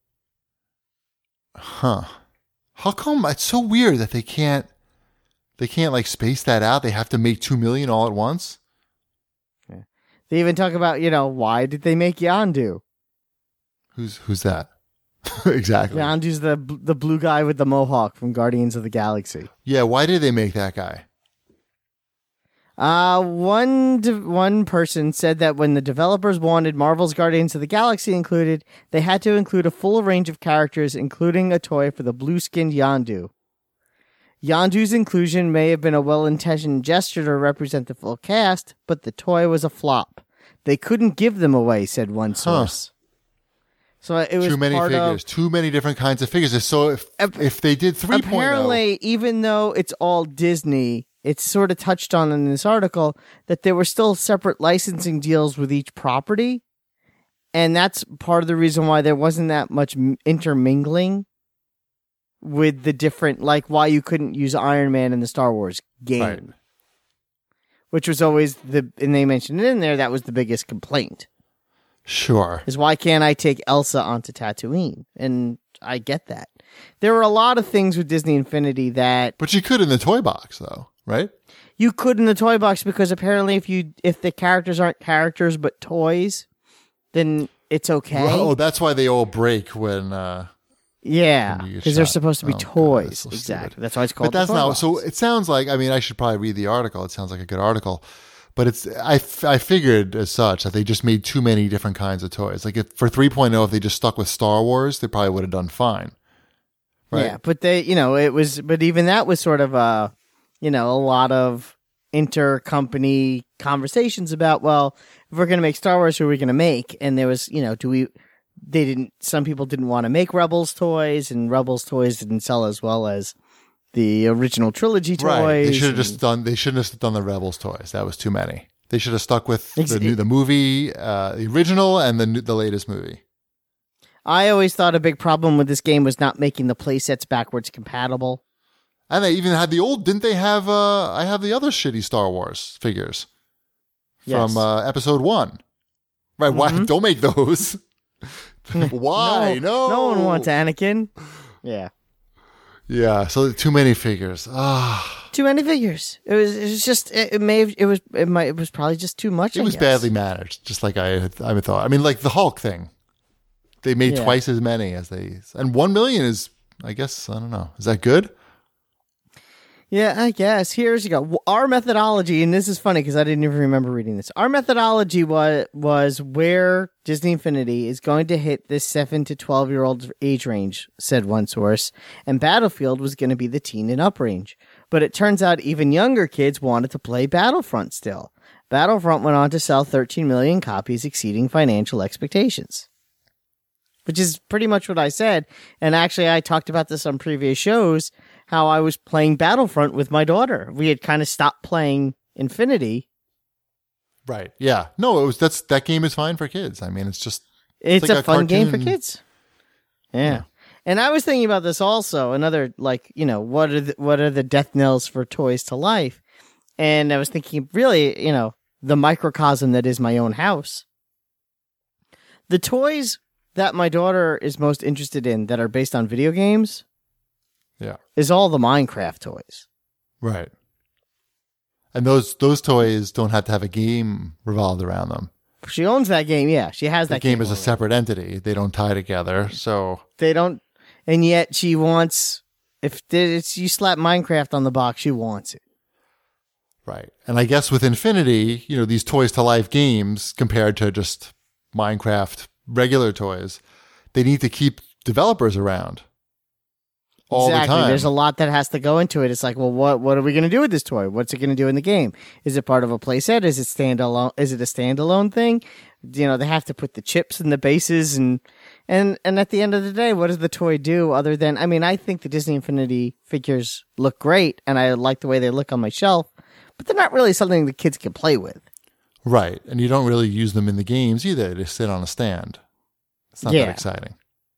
[SPEAKER 1] Huh. How come it's so weird that they can't they can't like space that out? They have to make two million all at once?
[SPEAKER 2] They even talk about, you know, why did they make Yondu?
[SPEAKER 1] Who's who's that? Exactly.
[SPEAKER 2] Yondu's the the blue guy with the mohawk from Guardians of the Galaxy.
[SPEAKER 1] Yeah, why did they make that guy?
[SPEAKER 2] Uh, one de- one person said that when the developers wanted Marvel's Guardians of the Galaxy included, they had to include a full range of characters, including a toy for the blue-skinned Yondu. Yondu's inclusion may have been a well-intentioned gesture to represent the full cast, but the toy was a flop. They couldn't give them away, said one source. So it was
[SPEAKER 1] Too many
[SPEAKER 2] part
[SPEAKER 1] figures,
[SPEAKER 2] of,
[SPEAKER 1] too many different kinds of figures. So if
[SPEAKER 2] Ap-
[SPEAKER 1] if they did three point oh,
[SPEAKER 2] apparently, even though it's all Disney, it's sort of touched on in this article that there were still separate licensing deals with each property. And that's part of the reason why there wasn't that much m- intermingling with the different, like why you couldn't use Iron Man in the Star Wars game.
[SPEAKER 1] Right.
[SPEAKER 2] Which was always the, and they mentioned it in there, that was the biggest complaint.
[SPEAKER 1] sure.
[SPEAKER 2] Is why can't I take Elsa onto Tatooine? And I get that. There were a lot of things with Disney Infinity that
[SPEAKER 1] But you could in the toy box though, right?
[SPEAKER 2] you could in the toy box, because apparently if you if the characters aren't characters but toys, then it's okay.
[SPEAKER 1] Oh, that's why they all break when uh
[SPEAKER 2] Yeah,
[SPEAKER 1] when you get
[SPEAKER 2] because they're
[SPEAKER 1] shot.
[SPEAKER 2] supposed to be
[SPEAKER 1] Oh, God,
[SPEAKER 2] toys.
[SPEAKER 1] that's so
[SPEAKER 2] Exactly.
[SPEAKER 1] stupid.
[SPEAKER 2] That's why it's called.
[SPEAKER 1] But that's
[SPEAKER 2] the toy
[SPEAKER 1] not
[SPEAKER 2] box.
[SPEAKER 1] so it sounds like I mean I should probably read the article. It sounds like a good article. But it's I, f- I figured as such that they just made too many different kinds of toys. Like if for three point oh if they just stuck with Star Wars, they probably would have done fine. Right?
[SPEAKER 2] Yeah, but they, you know, it was, but even that was sort of a, you know, a lot of intercompany conversations about, well, if we're going to make Star Wars, who are we going to make? And there was, you know, do we, they didn't, some people didn't want to make Rebels toys, and Rebels toys didn't sell as well as the original trilogy toys.
[SPEAKER 1] Right. They should have
[SPEAKER 2] and-
[SPEAKER 1] just done. They shouldn't have done the Rebels toys. That was too many. They should have stuck with
[SPEAKER 2] Ex-
[SPEAKER 1] the new, the movie, uh, the original, and the new, the latest movie.
[SPEAKER 2] I always thought a big problem with this game was not making the playsets backwards compatible.
[SPEAKER 1] And they even had the old. Didn't they have? Uh, I have the other shitty Star Wars figures from
[SPEAKER 2] Yes.
[SPEAKER 1] uh, Episode One. Right? Why
[SPEAKER 2] Mhm.
[SPEAKER 1] don't make those? Why? No,
[SPEAKER 2] no one wants Anakin. Yeah.
[SPEAKER 1] Yeah. So too many figures. Ah,
[SPEAKER 2] Too many figures. It was. It was just. It, it may. Have, it was. It might. It was probably just too much.
[SPEAKER 1] it
[SPEAKER 2] I
[SPEAKER 1] was
[SPEAKER 2] guess.
[SPEAKER 1] badly managed. Just like I, had- I thought. I mean, like the Hulk thing. They made
[SPEAKER 2] Yeah.
[SPEAKER 1] twice as many as they, and one million is. I guess I don't know. Is that good?
[SPEAKER 2] Yeah, I guess. Here's you go. Our methodology, and this is funny because I didn't even remember reading this. Our methodology was was where Disney Infinity is going to hit this seven to twelve year old age range, said one source, and Battlefield was going to be the teen and up range. But it turns out even younger kids wanted to play Battlefront still. Battlefront went on to sell thirteen million copies, exceeding financial expectations. Which is pretty much what I said. And actually, I talked about this on previous shows, how I was playing Battlefront with my daughter. We had kind of stopped playing Infinity.
[SPEAKER 1] Right. Yeah. No, it was that's that game is fine for kids. I mean, it's just
[SPEAKER 2] It's,
[SPEAKER 1] like
[SPEAKER 2] a,
[SPEAKER 1] a
[SPEAKER 2] fun game for
[SPEAKER 1] cartoon.
[SPEAKER 2] kids. Yeah.
[SPEAKER 1] Yeah.
[SPEAKER 2] And I was thinking about this also. Another, like, you know, what are the, what are the death knells for toys to life? And I was thinking, really, you know, the microcosm that is my own house. The toys that my daughter is most interested in that are based on video games
[SPEAKER 1] yeah.
[SPEAKER 2] is all the Minecraft toys.
[SPEAKER 1] Right. And those those toys don't have to have a game revolved around them.
[SPEAKER 2] She owns that game. Yeah, she has
[SPEAKER 1] The
[SPEAKER 2] that
[SPEAKER 1] game
[SPEAKER 2] game
[SPEAKER 1] is a
[SPEAKER 2] already.
[SPEAKER 1] separate entity. They don't tie together. So
[SPEAKER 2] They don't, and yet she wants. If it's, you slap Minecraft on the box, she wants it.
[SPEAKER 1] right. And I guess with Infinity, you know, these toys to life games compared to just Minecraft regular toys, they need to keep developers around all
[SPEAKER 2] exactly.
[SPEAKER 1] the time.
[SPEAKER 2] There's a lot that has to go into it. It's like, well, what what are we going to do with this toy? What's it going to do in the game? Is it part of a playset? Is it standalone? Is it a standalone thing? You know, they have to put the chips in the bases, and and and at the end of the day, what does the toy do other than? I mean, I think the Disney Infinity figures look great, and I like the way they look on my shelf, but they're not really something the kids can play with.
[SPEAKER 1] Right. And you don't really use them in the games either. They sit on a stand. It's not
[SPEAKER 2] Yeah.
[SPEAKER 1] that exciting.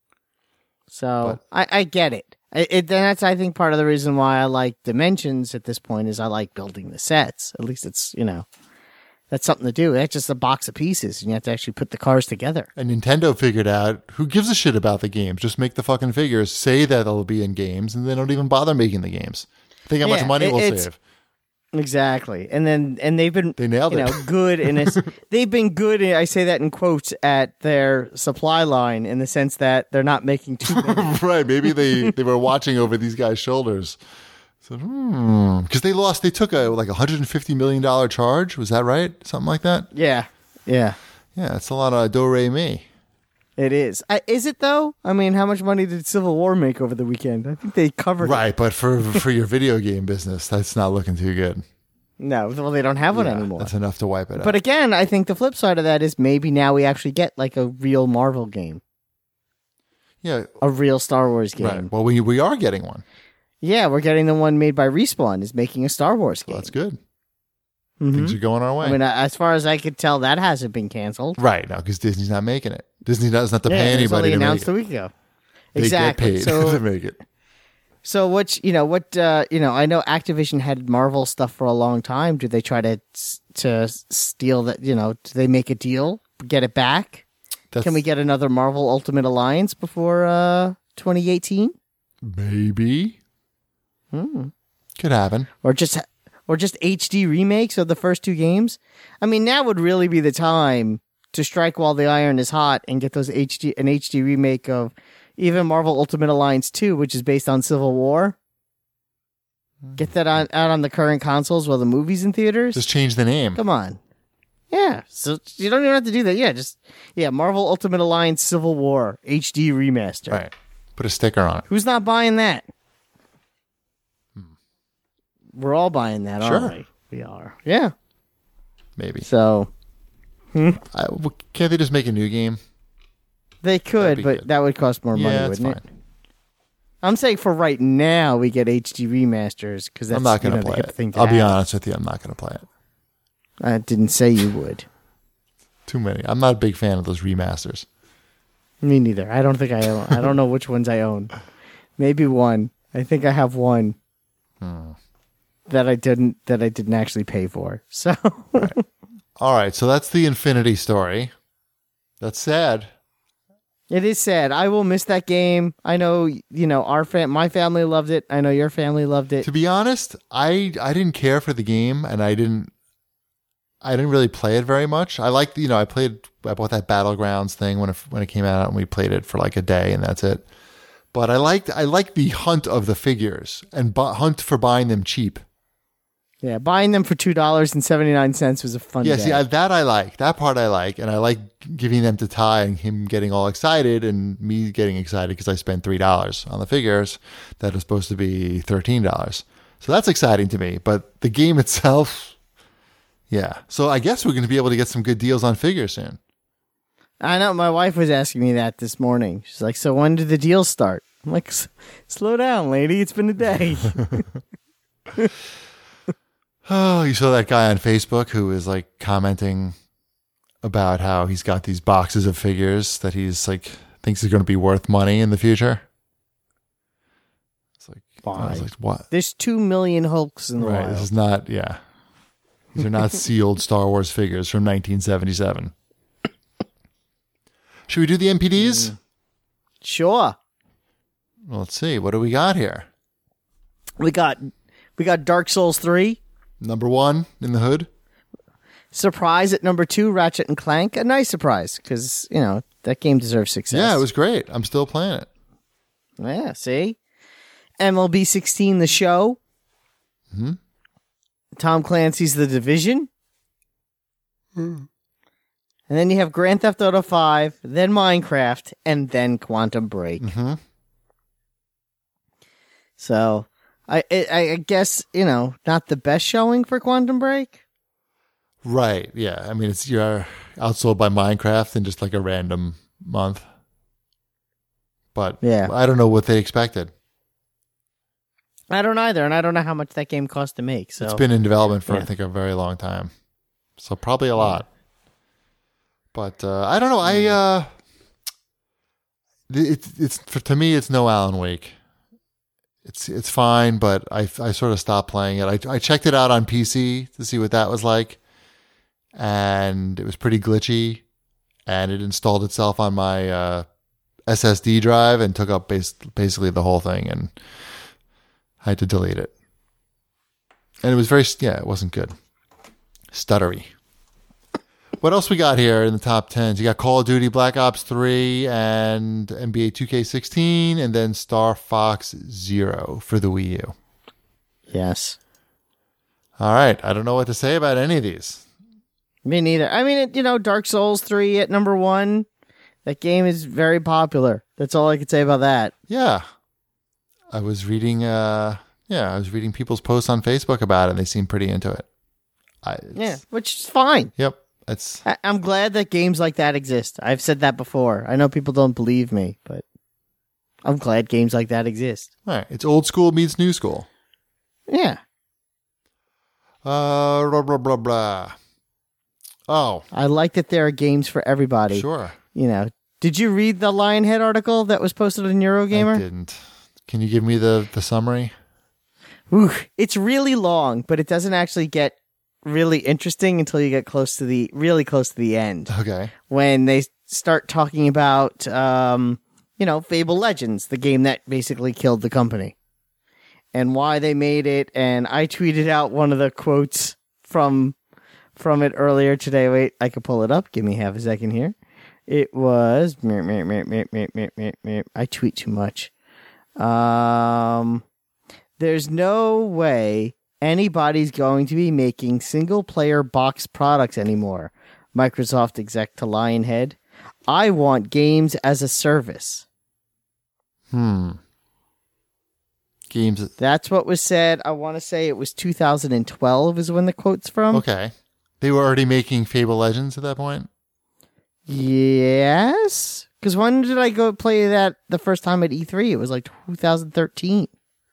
[SPEAKER 2] So I, I get it. It, it. That's, I think, part of the reason why I like Dimensions at this point is I like building the sets. At least it's, you know, that's something to do. That's just a box of pieces, and you have to actually put the cars together.
[SPEAKER 1] And Nintendo figured out who gives a shit about the games. Just make the fucking figures, say that they'll be in games, and they don't even bother making the games. Think how much
[SPEAKER 2] Yeah,
[SPEAKER 1] money
[SPEAKER 2] it-
[SPEAKER 1] we'll
[SPEAKER 2] it's-
[SPEAKER 1] save.
[SPEAKER 2] Exactly. And then, and they've been,
[SPEAKER 1] They nailed
[SPEAKER 2] you
[SPEAKER 1] it.
[SPEAKER 2] know, good in this. They've been good, I say that in quotes, at their supply line in the sense that they're not making too many.
[SPEAKER 1] Right. Maybe they, they were watching over these guys' shoulders. So, hmm. Because they lost, they took a like a one hundred fifty million dollars charge. Was that right? Something like that?
[SPEAKER 2] Yeah. Yeah.
[SPEAKER 1] Yeah, it's a lot of do-re-mi.
[SPEAKER 2] It is. I, is it though? I mean, how much money did Civil War make over the weekend? I think they covered it.
[SPEAKER 1] Right, but for for your video game business, that's not looking too good.
[SPEAKER 2] No, well, they don't have one
[SPEAKER 1] Yeah,
[SPEAKER 2] anymore.
[SPEAKER 1] That's enough to wipe it out.
[SPEAKER 2] But again, I think the flip side of that is maybe now we actually get like a real Marvel game,
[SPEAKER 1] yeah,
[SPEAKER 2] a real Star Wars game.
[SPEAKER 1] right. Well, we we are getting one.
[SPEAKER 2] Yeah, we're getting the one made by Respawn is making a Star Wars game.
[SPEAKER 1] Well, that's good.
[SPEAKER 2] Mhm.
[SPEAKER 1] Things are going our way.
[SPEAKER 2] I mean, uh, as far as I could tell, that hasn't been canceled.
[SPEAKER 1] right now, because Disney's not making it. Disney doesn't have to
[SPEAKER 2] Yeah,
[SPEAKER 1] pay
[SPEAKER 2] it was
[SPEAKER 1] anybody
[SPEAKER 2] only
[SPEAKER 1] to make
[SPEAKER 2] announced
[SPEAKER 1] it.
[SPEAKER 2] a week ago.
[SPEAKER 1] They
[SPEAKER 2] Exactly.
[SPEAKER 1] get paid
[SPEAKER 2] So,
[SPEAKER 1] to make it.
[SPEAKER 2] so what? You know what? Uh, you know, I know Activision had Marvel stuff for a long time. Do they try to to steal that? You know, do they make a deal, get it back?
[SPEAKER 1] That's,
[SPEAKER 2] Can we get another Marvel Ultimate Alliance before uh, twenty eighteen?
[SPEAKER 1] maybe?
[SPEAKER 2] Hmm.
[SPEAKER 1] Could happen.
[SPEAKER 2] Or just or just H D remakes of the first two games? I mean, now would really be the time to strike while the iron is hot and get those H D an H D remake of even Marvel Ultimate Alliance two, which is based on Civil War. Get that on out on the current consoles while the movie's in theaters.
[SPEAKER 1] Just change the name.
[SPEAKER 2] Come on. Yeah, so you don't even have to do that. Yeah, just yeah, Marvel Ultimate Alliance Civil War H D remaster.
[SPEAKER 1] Right. Put a sticker on it.
[SPEAKER 2] Who's not buying that? We're all buying that, aren't
[SPEAKER 1] Sure.
[SPEAKER 2] we? We are. Yeah.
[SPEAKER 1] Maybe.
[SPEAKER 2] So
[SPEAKER 1] I, w- can't they just make a new game?
[SPEAKER 2] they could,
[SPEAKER 1] be
[SPEAKER 2] but
[SPEAKER 1] good.
[SPEAKER 2] that would cost more money,
[SPEAKER 1] yeah, that's
[SPEAKER 2] wouldn't
[SPEAKER 1] fine.
[SPEAKER 2] it? I'm saying for right now, we get H D remasters because that's
[SPEAKER 1] I'm not
[SPEAKER 2] you
[SPEAKER 1] going
[SPEAKER 2] know,
[SPEAKER 1] to
[SPEAKER 2] the
[SPEAKER 1] play
[SPEAKER 2] hip
[SPEAKER 1] it.
[SPEAKER 2] thing to
[SPEAKER 1] I'll be
[SPEAKER 2] have.
[SPEAKER 1] honest with you. I'm not going to play it.
[SPEAKER 2] I didn't say you would.
[SPEAKER 1] Too many. I'm not a big fan of those remasters.
[SPEAKER 2] Me neither. I don't think I own. I don't know which ones I own. Maybe one. I think I have one
[SPEAKER 1] Hmm.
[SPEAKER 2] that I didn't that I didn't actually pay for. So
[SPEAKER 1] All right. So that's the Infinity story. That's sad.
[SPEAKER 2] it is sad. I will miss that game. I know. You know, our fam- my family loved it. I know your family loved it.
[SPEAKER 1] To be honest, I I didn't care for the game, and I didn't I didn't really play it very much. I liked, you know, I played I bought that Battlegrounds thing when it when it came out, and we played it for like a day, and that's it. But I liked I liked the hunt of the figures and bu- hunt for buying them cheap.
[SPEAKER 2] Yeah, buying them for two dollars and seventy nine cents was a fun.
[SPEAKER 1] Yeah,
[SPEAKER 2] day.
[SPEAKER 1] see, I, that I like. That part I like. And I like giving them to Ty and him getting all excited and me getting excited because I spent three dollars on the figures that are supposed to be thirteen dollars. So that's exciting to me. But the game itself, yeah. So I guess we're going to be able to get some good deals on figures soon.
[SPEAKER 2] I know. My wife was asking me that this morning. She's like, "So when did the deal start?" I'm like, "S- "Slow down, lady. It's been a day."
[SPEAKER 1] Oh, you saw that guy on Facebook who was like commenting about how he's got these boxes of figures that he's like thinks are going to be worth money in the future. It's like, I
[SPEAKER 2] Why?
[SPEAKER 1] was like, what?
[SPEAKER 2] There's two million Hulks in the
[SPEAKER 1] Right.
[SPEAKER 2] wild.
[SPEAKER 1] This is not, yeah. These are not sealed Star Wars figures from nineteen seventy-seven. Should we do the M P Ds?
[SPEAKER 2] Mm. Sure.
[SPEAKER 1] Well, let's see. What do we got here?
[SPEAKER 2] We got we got Dark Souls three.
[SPEAKER 1] Number one in the hood.
[SPEAKER 2] Surprise at number two, Ratchet and Clank. A nice surprise because, you know, that game deserves success.
[SPEAKER 1] Yeah, it was great. I'm still playing it.
[SPEAKER 2] Yeah, see? M L B sixteen, The Show.
[SPEAKER 1] Mm-hmm.
[SPEAKER 2] Tom Clancy's The Division. Mm. And then you have Grand Theft Auto five, then Minecraft, and then Quantum Break.
[SPEAKER 1] Mm-hmm.
[SPEAKER 2] So, I, I I guess, you know, not the best showing for Quantum Break.
[SPEAKER 1] Right, yeah. I mean, it's you're outsold by Minecraft in just like a random month. But
[SPEAKER 2] yeah.
[SPEAKER 1] I don't know what they expected.
[SPEAKER 2] I don't either, and I don't know how much that game cost to make. So
[SPEAKER 1] it's been in development for,
[SPEAKER 2] yeah.
[SPEAKER 1] I think, a very long time. So probably a lot. But uh, I don't know. I uh, it's it's for, to me, it's no Alan Wake. It's it's fine, but I, I sort of stopped playing it. I I checked it out on P C to see what that was like, and it was pretty glitchy, and it installed itself on my uh, S S D drive and took up bas- basically the whole thing, and I had to delete it. And it was very yeah, it wasn't good, stuttery. What else we got here in the top tens? You got Call of Duty Black Ops three and N B A two K sixteen, and then Star Fox Zero for the Wii U.
[SPEAKER 2] Yes.
[SPEAKER 1] All right. I don't know what to say about any of these.
[SPEAKER 2] Me neither. I mean, it, you know, Dark Souls three at number one. That game is very popular. That's all I could say about that.
[SPEAKER 1] Yeah. I was reading, uh, yeah, I was reading people's posts on Facebook about it, and they seem pretty into it. I,
[SPEAKER 2] yeah, which is fine.
[SPEAKER 1] Yep. It's,
[SPEAKER 2] I- I'm glad that games like that exist. I've said that before. I know people don't believe me, but I'm glad games like that exist.
[SPEAKER 1] all right. It's old school meets new school.
[SPEAKER 2] Yeah.
[SPEAKER 1] Uh, blah, blah, blah, blah. Oh.
[SPEAKER 2] I like that there are games for everybody.
[SPEAKER 1] Sure.
[SPEAKER 2] You know, did you read the Lionhead article that was posted on Eurogamer?
[SPEAKER 1] I didn't. Can you give me the, the summary?
[SPEAKER 2] Ooh, it's really long, but it doesn't actually get really interesting until you get close to the really close to the end.
[SPEAKER 1] Okay.
[SPEAKER 2] When they start talking about, um, you know, Fable Legends, the game that basically killed the company, and why they made it. And I tweeted out one of the quotes from from it earlier today. Wait, I can pull it up. Give me half a second here. It was I tweet too much. Um, there's no way anybody's going to be making single-player box products anymore. Microsoft exec to Lionhead. I want games as a service.
[SPEAKER 1] Hmm. Games.
[SPEAKER 2] That's what was said. I want to say it was two thousand twelve is when the quote's from.
[SPEAKER 1] Okay. They were already making Fable Legends at that point?
[SPEAKER 2] Yes. Because when did I go play that the first time at E three? It was like two thousand thirteen.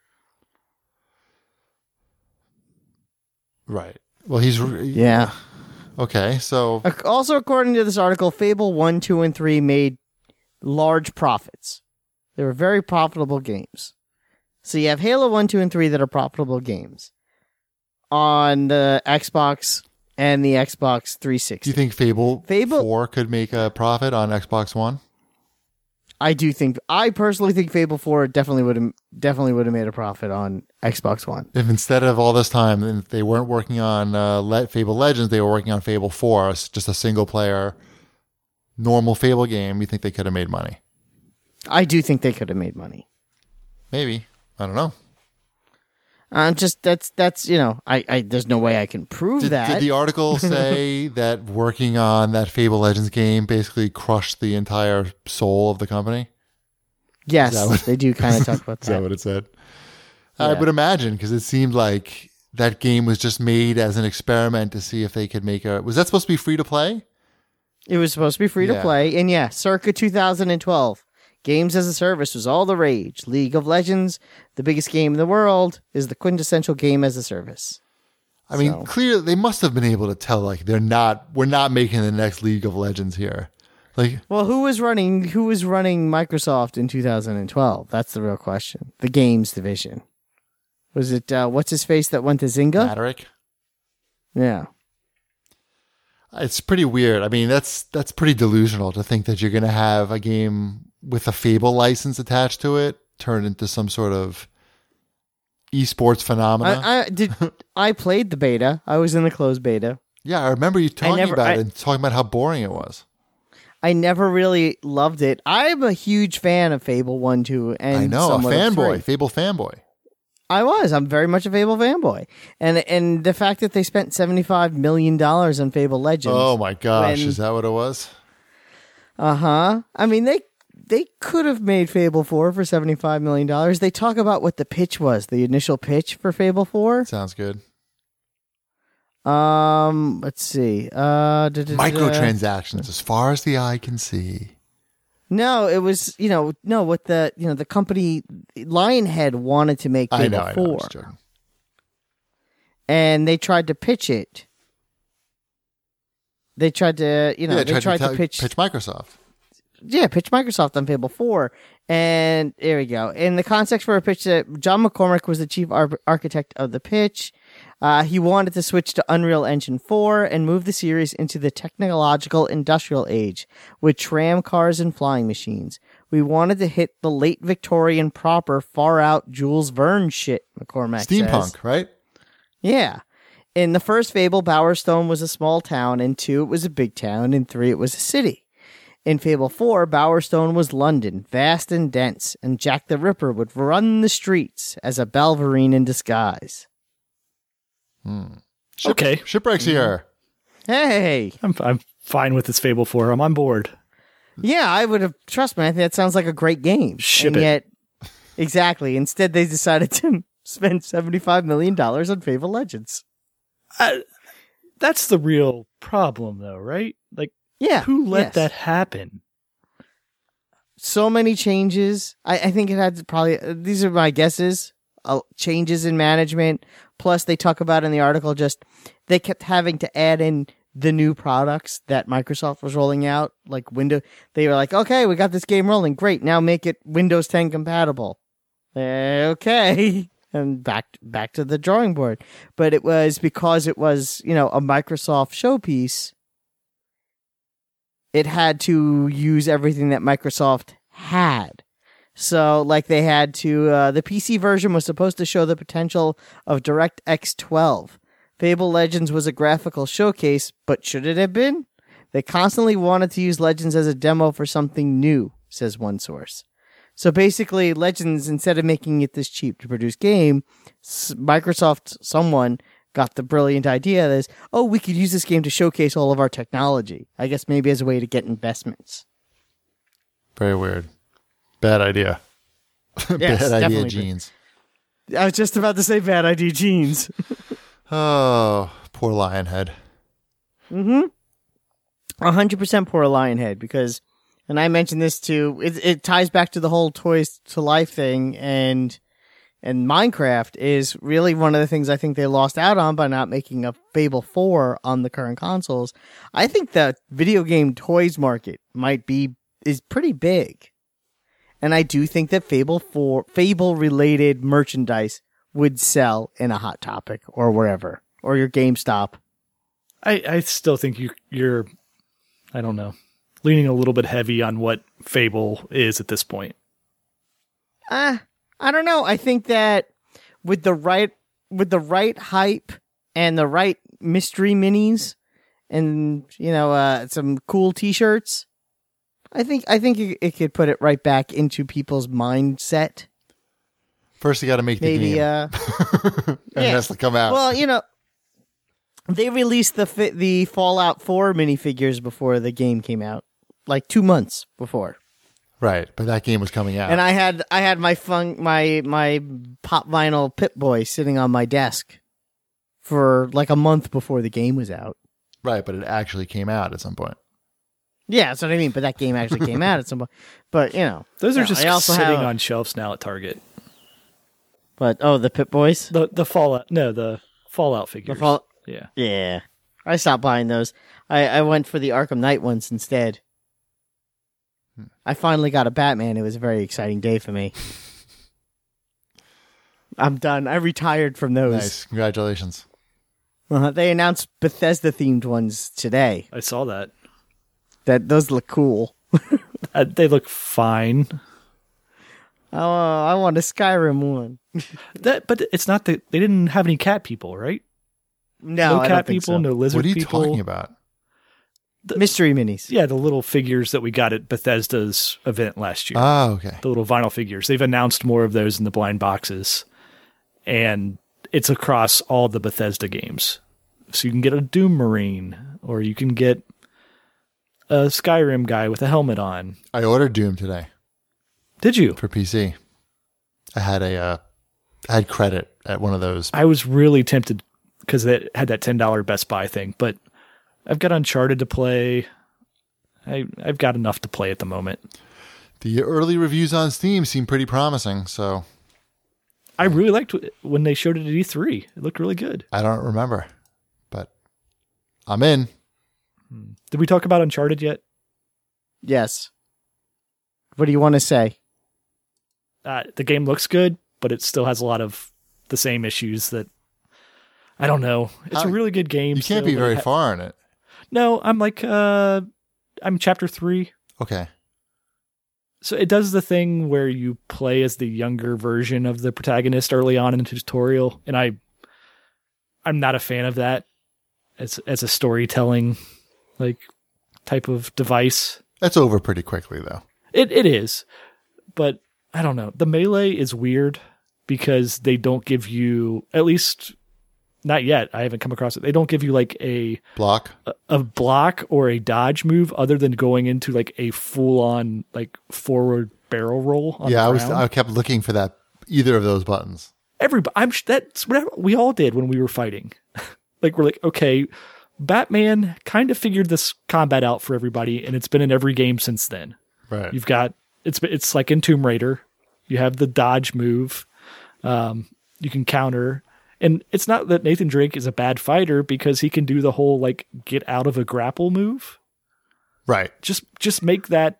[SPEAKER 1] Right. Well, he's...
[SPEAKER 2] Yeah.
[SPEAKER 1] Okay, so...
[SPEAKER 2] Also, according to this article, Fable one, two, and three made large profits. They were very profitable games. So you have Halo one, two, and three that are profitable games on the Xbox and the Xbox three sixty.
[SPEAKER 1] Do you think Fable,
[SPEAKER 2] Fable
[SPEAKER 1] four could make a profit on Xbox One?
[SPEAKER 2] I do think... I personally think Fable four definitely would have definitely would have made a profit on Xbox One.
[SPEAKER 1] If instead of all this time they weren't working on uh, Le- Fable Legends, they were working on Fable four, just a single-player, normal Fable game, you think they could have made money?
[SPEAKER 2] I do think they could have made money.
[SPEAKER 1] Maybe. I don't know.
[SPEAKER 2] Uh, just that's that's you know I, I there's no way I can prove
[SPEAKER 1] Did,
[SPEAKER 2] that.
[SPEAKER 1] did the article say that working on that Fable Legends game basically crushed the entire soul of the company?
[SPEAKER 2] Yes,
[SPEAKER 1] what,
[SPEAKER 2] they do kind of talk about that.
[SPEAKER 1] Is that what it said?
[SPEAKER 2] Yeah.
[SPEAKER 1] I would imagine, because it seemed like that game was just made as an experiment to see if they could make a... Was that supposed to be free to play?
[SPEAKER 2] It was supposed to be free
[SPEAKER 1] Yeah.
[SPEAKER 2] to play, and yeah, circa two thousand twelve. Games as a service was all the rage. League of Legends, the biggest game in the world, is the quintessential game as a service.
[SPEAKER 1] I mean,
[SPEAKER 2] So-
[SPEAKER 1] clearly they must have been able to tell, like, they're not, we're not making the next League of Legends here. Like,
[SPEAKER 2] Well, who was running who was running Microsoft in two thousand twelve? That's the real question. The games division. Was it uh, what's his face that went to Zynga?
[SPEAKER 1] Madarick.
[SPEAKER 2] Yeah.
[SPEAKER 1] It's pretty weird. I mean, that's that's pretty delusional to think that you're going to have a game with a Fable license attached to it turned into some sort of esports phenomena.
[SPEAKER 2] I, I did. I played the beta. I was in the closed beta.
[SPEAKER 1] Yeah, I remember you talking
[SPEAKER 2] never-
[SPEAKER 1] about
[SPEAKER 2] I-
[SPEAKER 1] it and talking about how boring it was.
[SPEAKER 2] I never really loved it. I'm a huge fan of Fable one, two, and
[SPEAKER 1] I know, a
[SPEAKER 2] somewhat of
[SPEAKER 1] fanboy,
[SPEAKER 2] three.
[SPEAKER 1] Fable fanboy.
[SPEAKER 2] I was. I'm very much a Fable fanboy, and and the fact that they spent seventy-five million dollars on Fable Legends.
[SPEAKER 1] Oh my gosh,
[SPEAKER 2] when-
[SPEAKER 1] is that what it was?
[SPEAKER 2] Uh huh. I mean, they they could have made Fable four for seventy-five million dollars. They talk about what the pitch was, the initial pitch for Fable four.
[SPEAKER 1] Sounds good.
[SPEAKER 2] Um, let's see. Uh, da, da, da, da.
[SPEAKER 1] Microtransactions as far as the eye can see.
[SPEAKER 2] No, it was you know no what the you know the company Lionhead wanted to make
[SPEAKER 1] I
[SPEAKER 2] Fable
[SPEAKER 1] know, I know. I'm
[SPEAKER 2] four,
[SPEAKER 1] just joking.
[SPEAKER 2] and they tried to pitch it. They tried to you know
[SPEAKER 1] Yeah,
[SPEAKER 2] they tried, to,
[SPEAKER 1] tell-
[SPEAKER 2] pitch,
[SPEAKER 1] pitch Microsoft.
[SPEAKER 2] yeah pitch Microsoft on Fable four, and there we go. In the context for a pitch, that John McCormick was the chief ar- architect of the pitch. Uh, he wanted to switch to Unreal Engine four and move the series into the technological industrial age with tram cars and flying machines. We wanted to hit the late Victorian proper, far out Jules Verne shit, McCormack
[SPEAKER 1] Steampunk,
[SPEAKER 2] says.
[SPEAKER 1] right?
[SPEAKER 2] Yeah. In the first Fable, Bowerstone was a small town, in two, it was a big town, in three, it was a city. In Fable four, Bowerstone was London, vast and dense, and Jack the Ripper would run the streets as a Balverine in disguise.
[SPEAKER 1] Ship-
[SPEAKER 3] Okay.
[SPEAKER 1] Shipwrecks here.
[SPEAKER 2] Hey!
[SPEAKER 3] I'm I'm fine with this Fable four. I'm on board.
[SPEAKER 2] Yeah, I would have. Trust me, I think that sounds like a great game.
[SPEAKER 3] Ship
[SPEAKER 2] and
[SPEAKER 3] it.
[SPEAKER 2] Yet, exactly. Instead, they decided to spend seventy-five million dollars on Fable Legends.
[SPEAKER 3] Uh, that's the real problem, though, right? Like,
[SPEAKER 2] Yeah.
[SPEAKER 3] who let
[SPEAKER 2] yes.
[SPEAKER 3] that happen?
[SPEAKER 2] So many changes. I, I think it had probably. Uh, these are my guesses. Uh, changes in management. Plus, they talk about in the article just they kept having to add in the new products that Microsoft was rolling out, like Windows. They were like, "Okay, we got this game rolling. Great, now make it Windows ten compatible." Uh, okay, and back back to the drawing board. But it was because it was you know a Microsoft showpiece. It had to use everything that Microsoft had. So, like, they had to, uh, the P C version was supposed to show the potential of DirectX twelve. Fable Legends was a graphical showcase, but should it have been? They constantly wanted to use Legends as a demo for something new, says one source. So basically, Legends, instead of making it this cheap to produce game, s- Microsoft, someone, got the brilliant idea that is, oh, we could use this game to showcase all of our technology. I guess maybe as a way to get investments.
[SPEAKER 1] Very weird. Bad idea.
[SPEAKER 2] Yes,
[SPEAKER 1] Bad idea,
[SPEAKER 2] definitely.
[SPEAKER 1] jeans.
[SPEAKER 2] I was just about to say bad idea jeans.
[SPEAKER 1] Oh, poor Lionhead.
[SPEAKER 2] Mm-hmm. one hundred percent poor Lionhead, because, and I mentioned this too, it, it ties back to the whole Toys to Life thing, and and Minecraft is really one of the things I think they lost out on by not making a Fable four on the current consoles. I think the video game toys market might be, is pretty big. And I do think that Fable four, Fable-related merchandise would sell in a Hot Topic or wherever, or your GameStop.
[SPEAKER 3] I, I still think you you're, I don't know, leaning a little bit heavy on what Fable is at this point.
[SPEAKER 2] Ah, I don't know. I think that with the right with the right hype and the right mystery minis and you know uh, some cool T-shirts, I think I think it, it could put it right back into people's mindset.
[SPEAKER 1] First, you got to make the
[SPEAKER 2] Maybe,
[SPEAKER 1] game.
[SPEAKER 2] uh,
[SPEAKER 1] and
[SPEAKER 2] yeah.
[SPEAKER 1] it has to come out.
[SPEAKER 2] well, you know, they released the fi- the Fallout four minifigures before the game came out, like two months before.
[SPEAKER 1] Right, but that game was coming out.
[SPEAKER 2] And I had I had my fun my my pop vinyl Pip-Boy sitting on my desk for like a month before the game was out.
[SPEAKER 1] Right, but it actually came out at some point.
[SPEAKER 2] Yeah, that's what I mean. But that game actually came out at some point. But you know,
[SPEAKER 3] Those are
[SPEAKER 2] yeah,
[SPEAKER 3] just
[SPEAKER 2] I also
[SPEAKER 3] sitting
[SPEAKER 2] have-
[SPEAKER 3] on shelves now at Target.
[SPEAKER 2] But oh, the Pip-Boys,
[SPEAKER 3] The the Fallout, no, the Fallout
[SPEAKER 2] the
[SPEAKER 3] figures.
[SPEAKER 2] fall.
[SPEAKER 3] Yeah.
[SPEAKER 2] Yeah, I stopped buying those. I I went for the Arkham Knight ones instead. I finally got a Batman. It was a very exciting day for me. I'm done. I retired from those.
[SPEAKER 1] Nice, congratulations.
[SPEAKER 2] Uh, they announced Bethesda themed ones today.
[SPEAKER 3] I saw that.
[SPEAKER 2] That those look cool.
[SPEAKER 3] Uh, they look fine.
[SPEAKER 2] Oh, I want a Skyrim one.
[SPEAKER 3] That, but it's not that they didn't have any cat people, right?
[SPEAKER 2] No,
[SPEAKER 3] no
[SPEAKER 2] I
[SPEAKER 3] cat
[SPEAKER 2] don't think
[SPEAKER 3] people,
[SPEAKER 2] so.
[SPEAKER 3] no lizard
[SPEAKER 1] What are you
[SPEAKER 3] people.
[SPEAKER 1] talking about?
[SPEAKER 2] Mystery minis.
[SPEAKER 3] Yeah, the little figures that we got at Bethesda's event last year.
[SPEAKER 1] Oh, okay.
[SPEAKER 3] The little vinyl figures. They've announced more of those in the blind boxes. And it's across all the Bethesda games. So you can get a Doom Marine, or you can get a Skyrim guy with a helmet on.
[SPEAKER 1] I ordered Doom today
[SPEAKER 3] Did you?
[SPEAKER 1] for P C. I had a, uh, I had credit at one of those.
[SPEAKER 3] I was really tempted because it had that ten dollars Best Buy thing, but I've got Uncharted to play. I, I've got enough to play at the moment.
[SPEAKER 1] The early reviews on Steam seem pretty promising, so
[SPEAKER 3] I really liked it when they showed it at E three. It looked really good.
[SPEAKER 1] I don't remember, but I'm in.
[SPEAKER 3] Did we talk about Uncharted yet?
[SPEAKER 2] Yes. What do you want to say?
[SPEAKER 3] Uh, the game looks good, but it still has a lot of the same issues that I don't know. It's
[SPEAKER 1] How-
[SPEAKER 3] a really good game.
[SPEAKER 1] You can't
[SPEAKER 3] still,
[SPEAKER 1] be
[SPEAKER 3] but
[SPEAKER 1] very
[SPEAKER 3] it ha-
[SPEAKER 1] far in it.
[SPEAKER 3] No, I'm like uh I'm chapter three.
[SPEAKER 1] Okay.
[SPEAKER 3] So it does the thing where you play as the younger version of the protagonist early on in the tutorial, and I I'm not a fan of that as as a storytelling like type of device.
[SPEAKER 1] That's over pretty quickly, though.
[SPEAKER 3] It it is. But I don't know. The melee is weird because they don't give you, at least not yet, I haven't come across it. They don't give you like a
[SPEAKER 1] Block.
[SPEAKER 3] a, a block or a dodge move other than going into like a full on like forward barrel roll on
[SPEAKER 1] Yeah,
[SPEAKER 3] the
[SPEAKER 1] I was.
[SPEAKER 3] ground.
[SPEAKER 1] I kept looking for that. Either of those buttons.
[SPEAKER 3] Everybody, I'm sh- that's what we all did when we were fighting. Like we're like, okay, Batman kind of figured this combat out for everybody, and it's been in every game since then.
[SPEAKER 1] Right.
[SPEAKER 3] You've got it's it's like in Tomb Raider, you have the dodge move, um, you can counter, and it's not that Nathan Drake is a bad fighter because he can do the whole like get out of a grapple move.
[SPEAKER 1] right.
[SPEAKER 3] Just just make that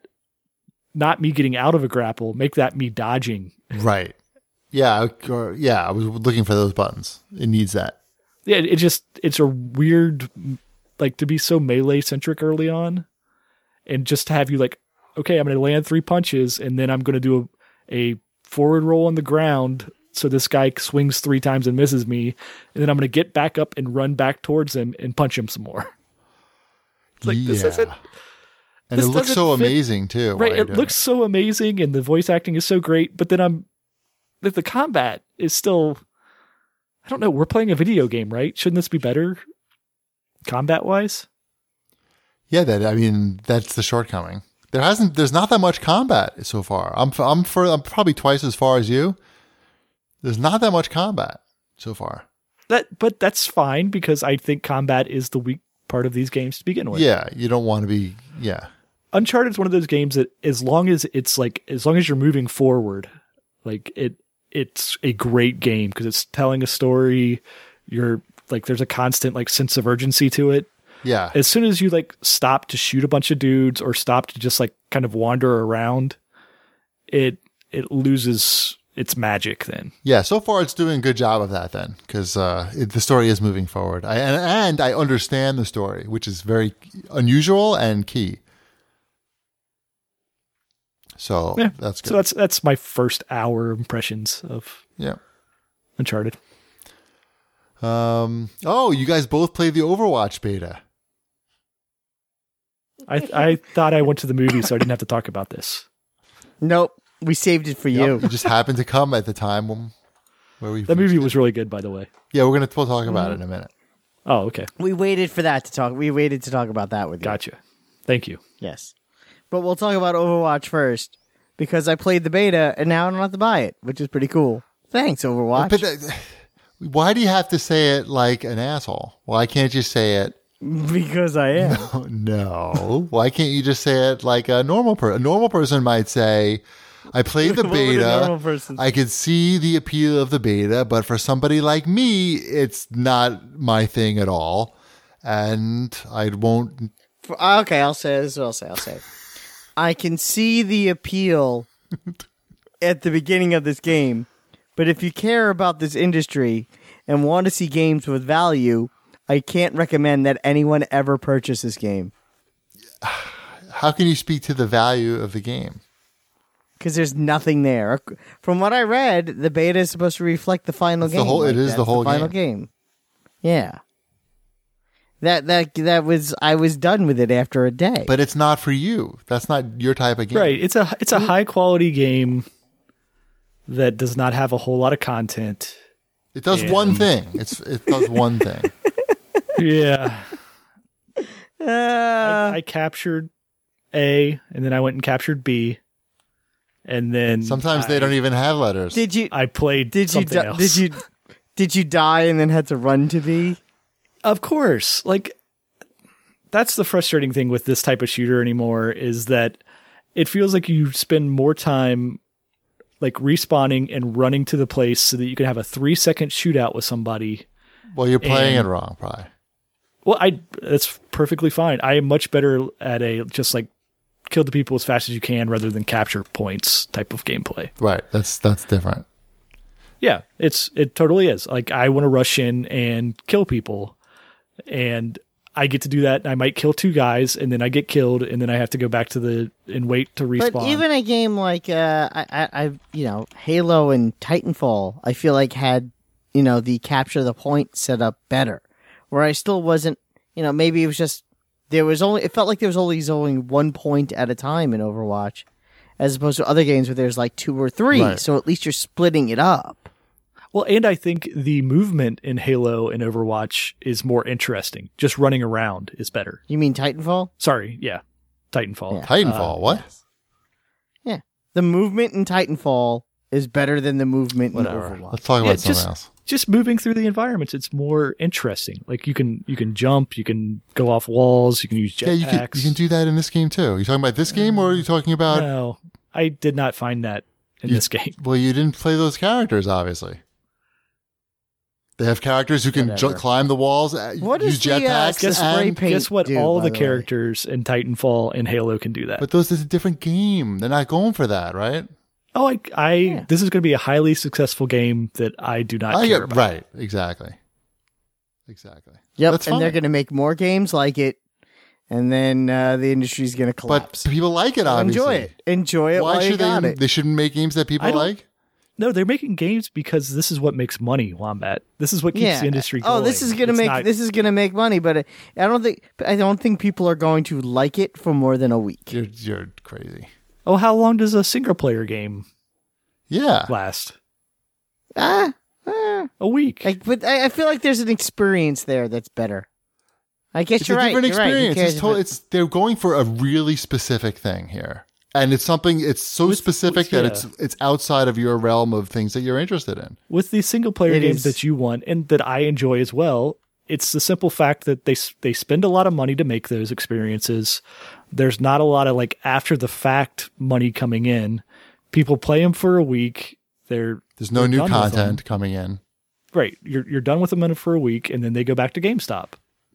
[SPEAKER 3] not me getting out of a grapple, make that me dodging.
[SPEAKER 1] Right. Yeah. I- Or, yeah. I was looking for those buttons. It needs that.
[SPEAKER 3] Yeah, it just it's a weird like to be so melee centric early on, and just to have you like, okay, I'm going to land three punches, and then I'm going to do a, a forward roll on the ground, so this guy swings three times and misses me, and then I'm going to get back up and run back towards him and punch him some more. It's like this
[SPEAKER 1] Yeah.
[SPEAKER 3] isn't
[SPEAKER 1] And
[SPEAKER 3] this
[SPEAKER 1] it looks
[SPEAKER 3] doesn't
[SPEAKER 1] so
[SPEAKER 3] fit-
[SPEAKER 1] amazing too. while
[SPEAKER 3] right.
[SPEAKER 1] you're
[SPEAKER 3] It
[SPEAKER 1] doing
[SPEAKER 3] looks so amazing, and the voice acting is so great, but then I'm that the combat is still. I don't know. We're playing a video game, right? Shouldn't this be better, combat wise?
[SPEAKER 1] Yeah, that I mean that's the shortcoming. There hasn't, there's not that much combat so far. I'm, I'm for, I'm probably twice as far as you. There's not that much combat so far.
[SPEAKER 3] That, but that's fine because I think combat is the weak part of these games to begin with.
[SPEAKER 1] Yeah, you don't want to be. Yeah,
[SPEAKER 3] Uncharted is one of those games that as long as it's like as long as you're moving forward, like it, it's a great game because it's telling a story. You're like there's a constant like sense of urgency to it.
[SPEAKER 1] yeah,
[SPEAKER 3] As soon as you like stop to shoot a bunch of dudes or stop to just like kind of wander around, it it loses its magic then.
[SPEAKER 1] yeah. So far, it's doing a good job of that then, because uh, it- the story is moving forward. I, and, and I understand the story, which is very unusual and key. So
[SPEAKER 3] Yeah,
[SPEAKER 1] that's good.
[SPEAKER 3] So that's that's my first hour impressions of
[SPEAKER 1] yeah.
[SPEAKER 3] Uncharted.
[SPEAKER 1] Um. Oh, you guys both played the Overwatch beta.
[SPEAKER 3] I I thought I went to the movie, so I didn't have to talk about this.
[SPEAKER 2] Nope. We saved it for you.
[SPEAKER 1] Yep, it just happened to come at the time when, where we.
[SPEAKER 3] That movie was really good, by the way.
[SPEAKER 1] Yeah, we're gonna we'll talk about it in a minute.
[SPEAKER 3] Oh, okay,
[SPEAKER 2] We waited for that to talk. We waited to talk about that with you.
[SPEAKER 3] gotcha. Thank you.
[SPEAKER 2] Yes. But we'll talk about Overwatch first because I played the beta and now I don't have to buy it, which is pretty cool. Thanks, Overwatch.
[SPEAKER 1] But uh, why do you have to say it like an asshole? Why can't you say it?
[SPEAKER 2] because I am.
[SPEAKER 1] Oh, no. Why can't you just say it like a normal person? A normal person might say, I played the
[SPEAKER 2] What would a normal
[SPEAKER 1] beta.
[SPEAKER 2] person say?
[SPEAKER 1] I could see the appeal of the beta, but for somebody like me, it's not my thing at all. And I won't.
[SPEAKER 2] For- okay, I'll say this. is what I'll say. I'll say. I can see the appeal at the beginning of this game, but if you care about this industry and want to see games with value, I can't recommend that anyone ever purchase this game.
[SPEAKER 1] How can you speak to the value of the game?
[SPEAKER 2] because there's nothing there. From what I read, the beta is supposed to reflect the final
[SPEAKER 1] It's the
[SPEAKER 2] game.
[SPEAKER 1] whole- it
[SPEAKER 2] Like,
[SPEAKER 1] is
[SPEAKER 2] that's
[SPEAKER 1] the whole
[SPEAKER 2] final game. Yeah. That that that was I was done with it after a day.
[SPEAKER 1] But it's not for you. That's not your type of game.
[SPEAKER 3] Right. It's a it's a high quality game that does not have a whole lot of content.
[SPEAKER 1] It does
[SPEAKER 3] Yeah.
[SPEAKER 1] one thing. It's it does one thing.
[SPEAKER 3] Yeah.
[SPEAKER 2] uh,
[SPEAKER 3] I, I captured A, and then I went and captured B, and then
[SPEAKER 1] Sometimes they
[SPEAKER 3] I-
[SPEAKER 1] don't even have letters.
[SPEAKER 2] did you
[SPEAKER 3] I played.
[SPEAKER 2] did you
[SPEAKER 3] something
[SPEAKER 2] di-
[SPEAKER 3] else.
[SPEAKER 2] did you did you die and then had to run to B?
[SPEAKER 3] Of course. Like, that's the frustrating thing with this type of shooter anymore, is that it feels like you spend more time like respawning and running to the place so that you can have a three second shootout with somebody.
[SPEAKER 1] Well, you're playing
[SPEAKER 3] and-
[SPEAKER 1] it wrong, probably.
[SPEAKER 3] Well, I that's perfectly fine. I am much better at a just like kill the people as fast as you can rather than capture points type of gameplay.
[SPEAKER 1] Right. That's that's different.
[SPEAKER 3] Yeah, it's it totally is. Like, I want to rush in and kill people, and I get to do that. I might kill two guys, and then I get killed, and then I have to go back to the and wait to respawn.
[SPEAKER 2] But even a game like uh, I, I, I, you know, Halo and Titanfall, I feel like had, you know, the capture the point set up better, where I still wasn't, you know, maybe it was just there was only it felt like there was only only one point at a time in Overwatch, as opposed to other games where there's like two or three.
[SPEAKER 1] Right.
[SPEAKER 2] So at least you're splitting it up.
[SPEAKER 3] Well, and I think the movement in Halo and Overwatch is more interesting. Just running around is better.
[SPEAKER 2] You mean Titanfall?
[SPEAKER 3] Sorry, yeah, Titanfall.
[SPEAKER 2] Yeah.
[SPEAKER 1] Titanfall.
[SPEAKER 3] Uh,
[SPEAKER 1] what?
[SPEAKER 2] Yeah, the movement in Titanfall is better than the movement
[SPEAKER 1] Whatever.
[SPEAKER 2] in Overwatch.
[SPEAKER 1] Let's talk
[SPEAKER 3] Yeah,
[SPEAKER 1] about something
[SPEAKER 3] just-
[SPEAKER 1] else.
[SPEAKER 3] Just moving through the environments, it's more interesting. Like, you can you can jump, you can go off walls, you can use
[SPEAKER 1] Yeah, you can
[SPEAKER 3] jetpacks.
[SPEAKER 1] you can do that in this game too. You talking about this game, or are you talking about?
[SPEAKER 3] No, I did not find that in
[SPEAKER 1] You-
[SPEAKER 3] this game.
[SPEAKER 1] Well, you didn't play those characters, obviously. They have characters who can ju-
[SPEAKER 2] Whatever.
[SPEAKER 1] climb the walls, uh,
[SPEAKER 2] What
[SPEAKER 1] use
[SPEAKER 2] is the, uh,
[SPEAKER 1] jetpacks,
[SPEAKER 2] the spray
[SPEAKER 1] and
[SPEAKER 2] paint
[SPEAKER 3] Guess what?
[SPEAKER 2] do,
[SPEAKER 3] All
[SPEAKER 2] by
[SPEAKER 3] the
[SPEAKER 2] the way?
[SPEAKER 3] characters in Titanfall and Halo can do that.
[SPEAKER 1] but those is a different game. They're not going for that, right?
[SPEAKER 3] oh, I, I
[SPEAKER 2] Yeah.
[SPEAKER 3] this is going to be a highly successful game that I do not
[SPEAKER 1] I
[SPEAKER 3] care
[SPEAKER 1] get
[SPEAKER 3] about.
[SPEAKER 1] right, exactly, exactly.
[SPEAKER 2] Yep,
[SPEAKER 1] That's
[SPEAKER 2] and they're
[SPEAKER 1] fine.
[SPEAKER 2] going to make more games like it, and then uh, the industry's going to
[SPEAKER 1] But
[SPEAKER 2] collapse.
[SPEAKER 1] people like it. Obviously,
[SPEAKER 2] Enjoy it. Enjoy it
[SPEAKER 1] Why
[SPEAKER 2] while you
[SPEAKER 1] should
[SPEAKER 2] got
[SPEAKER 1] they?
[SPEAKER 2] it.
[SPEAKER 1] They shouldn't make games that people
[SPEAKER 3] I don't-
[SPEAKER 1] like.
[SPEAKER 3] No, they're making games because this is what makes money, Wombat. This is what keeps
[SPEAKER 2] yeah.
[SPEAKER 3] the industry going.
[SPEAKER 2] Oh, this is going to
[SPEAKER 3] It's
[SPEAKER 2] make
[SPEAKER 3] not-
[SPEAKER 2] this is going to make money, but uh, I don't think I don't think people are going to like it for more than a week.
[SPEAKER 1] You're you're crazy.
[SPEAKER 3] Oh, how long does a single player game
[SPEAKER 1] Yeah,
[SPEAKER 3] last?
[SPEAKER 2] Ah, ah.
[SPEAKER 3] A week.
[SPEAKER 2] Like, but I, I feel like there's an experience there that's better. I guess
[SPEAKER 1] it's
[SPEAKER 2] you're
[SPEAKER 1] a
[SPEAKER 2] right.
[SPEAKER 1] different
[SPEAKER 2] you're right. Who
[SPEAKER 1] experience.
[SPEAKER 2] cares
[SPEAKER 1] It's,
[SPEAKER 2] if
[SPEAKER 1] to-
[SPEAKER 2] it-
[SPEAKER 1] it's they're going for a really specific thing here, and it's something. It's so
[SPEAKER 3] With-
[SPEAKER 1] specific
[SPEAKER 3] with-
[SPEAKER 1] that
[SPEAKER 3] yeah.
[SPEAKER 1] it's it's outside of your realm of things that you're interested in.
[SPEAKER 3] With these single player
[SPEAKER 2] It
[SPEAKER 3] games
[SPEAKER 2] is.
[SPEAKER 3] that you want and that I enjoy as well, it's the simple fact that they s- they spend a lot of money to make those experiences. There's not a lot of like after the fact money coming in. People play them for a week. They're
[SPEAKER 1] There's no
[SPEAKER 3] they're
[SPEAKER 1] new
[SPEAKER 3] done with them.
[SPEAKER 1] content coming in.
[SPEAKER 3] Right. You're you're done with them for a week, and then they go back to GameStop.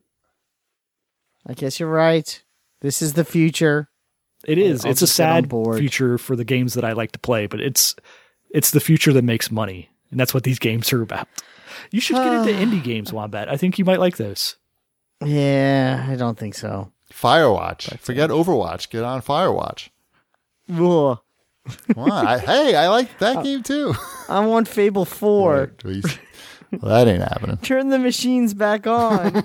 [SPEAKER 2] I guess you're right. This is the future.
[SPEAKER 3] It is.
[SPEAKER 2] I'll
[SPEAKER 3] It's a
[SPEAKER 2] just get on
[SPEAKER 3] sad
[SPEAKER 2] board.
[SPEAKER 3] future for the games that I like to play, but it's it's the future that makes money, and that's what these games are about. You should get into indie games, Wombat. I think you might like those.
[SPEAKER 2] Yeah, I don't think so.
[SPEAKER 1] Firewatch. Forget Overwatch. Get on Firewatch.
[SPEAKER 2] Ugh.
[SPEAKER 1] Come on. I, hey, I like
[SPEAKER 2] Uh,
[SPEAKER 1] that game too.
[SPEAKER 2] I want Fable four.
[SPEAKER 1] Well, that ain't happening.
[SPEAKER 2] Turn the machines back on.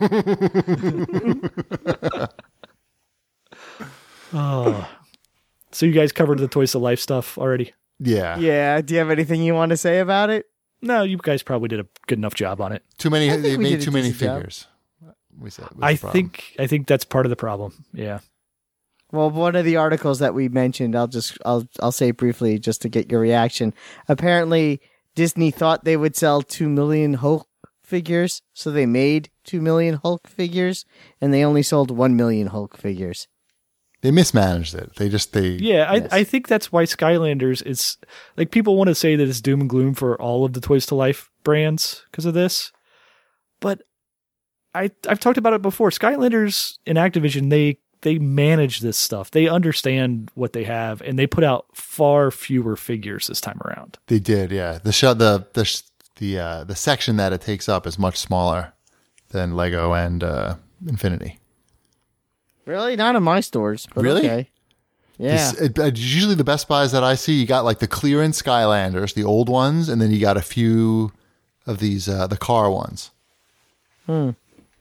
[SPEAKER 3] Oh. So you guys covered the Toys to Life stuff already?
[SPEAKER 1] Yeah.
[SPEAKER 2] Yeah. Do you have anything you want to say about it?
[SPEAKER 3] No, you guys probably did a good enough job on it.
[SPEAKER 1] Too many.
[SPEAKER 2] I think
[SPEAKER 1] They
[SPEAKER 2] we
[SPEAKER 1] made
[SPEAKER 2] did a
[SPEAKER 1] too many
[SPEAKER 2] decent job.
[SPEAKER 1] figures. We said. was
[SPEAKER 3] I
[SPEAKER 1] the problem.
[SPEAKER 3] think I think that's part of the problem. Yeah.
[SPEAKER 2] Well, one of the articles that we mentioned, I'll just I'll I'll say briefly just to get your reaction. Apparently, Disney thought they would sell two million Hulk figures, so they made two million Hulk figures, and they only sold one million Hulk figures.
[SPEAKER 1] they mismanaged it. They just they.
[SPEAKER 3] Yeah, I,
[SPEAKER 2] Yes.
[SPEAKER 3] I think that's why Skylanders is like people want to say that it's doom and gloom for all of the Toys to Life brands because of this. But I I've talked about it before. Skylanders and Activision, they they manage this stuff. They understand what they have, and they put out far fewer figures this time around.
[SPEAKER 1] They did. Yeah. The show. The the sh- the uh, the section that it takes up is much smaller than Lego and uh, Infinity.
[SPEAKER 2] Really, not in my stores. But
[SPEAKER 1] Really?
[SPEAKER 2] Okay. Yeah.
[SPEAKER 1] This- it- it- usually the Best Buys that I see, you got like the clearance Skylanders, the old ones, and then you got a few of these, uh, the car ones.
[SPEAKER 2] Hmm.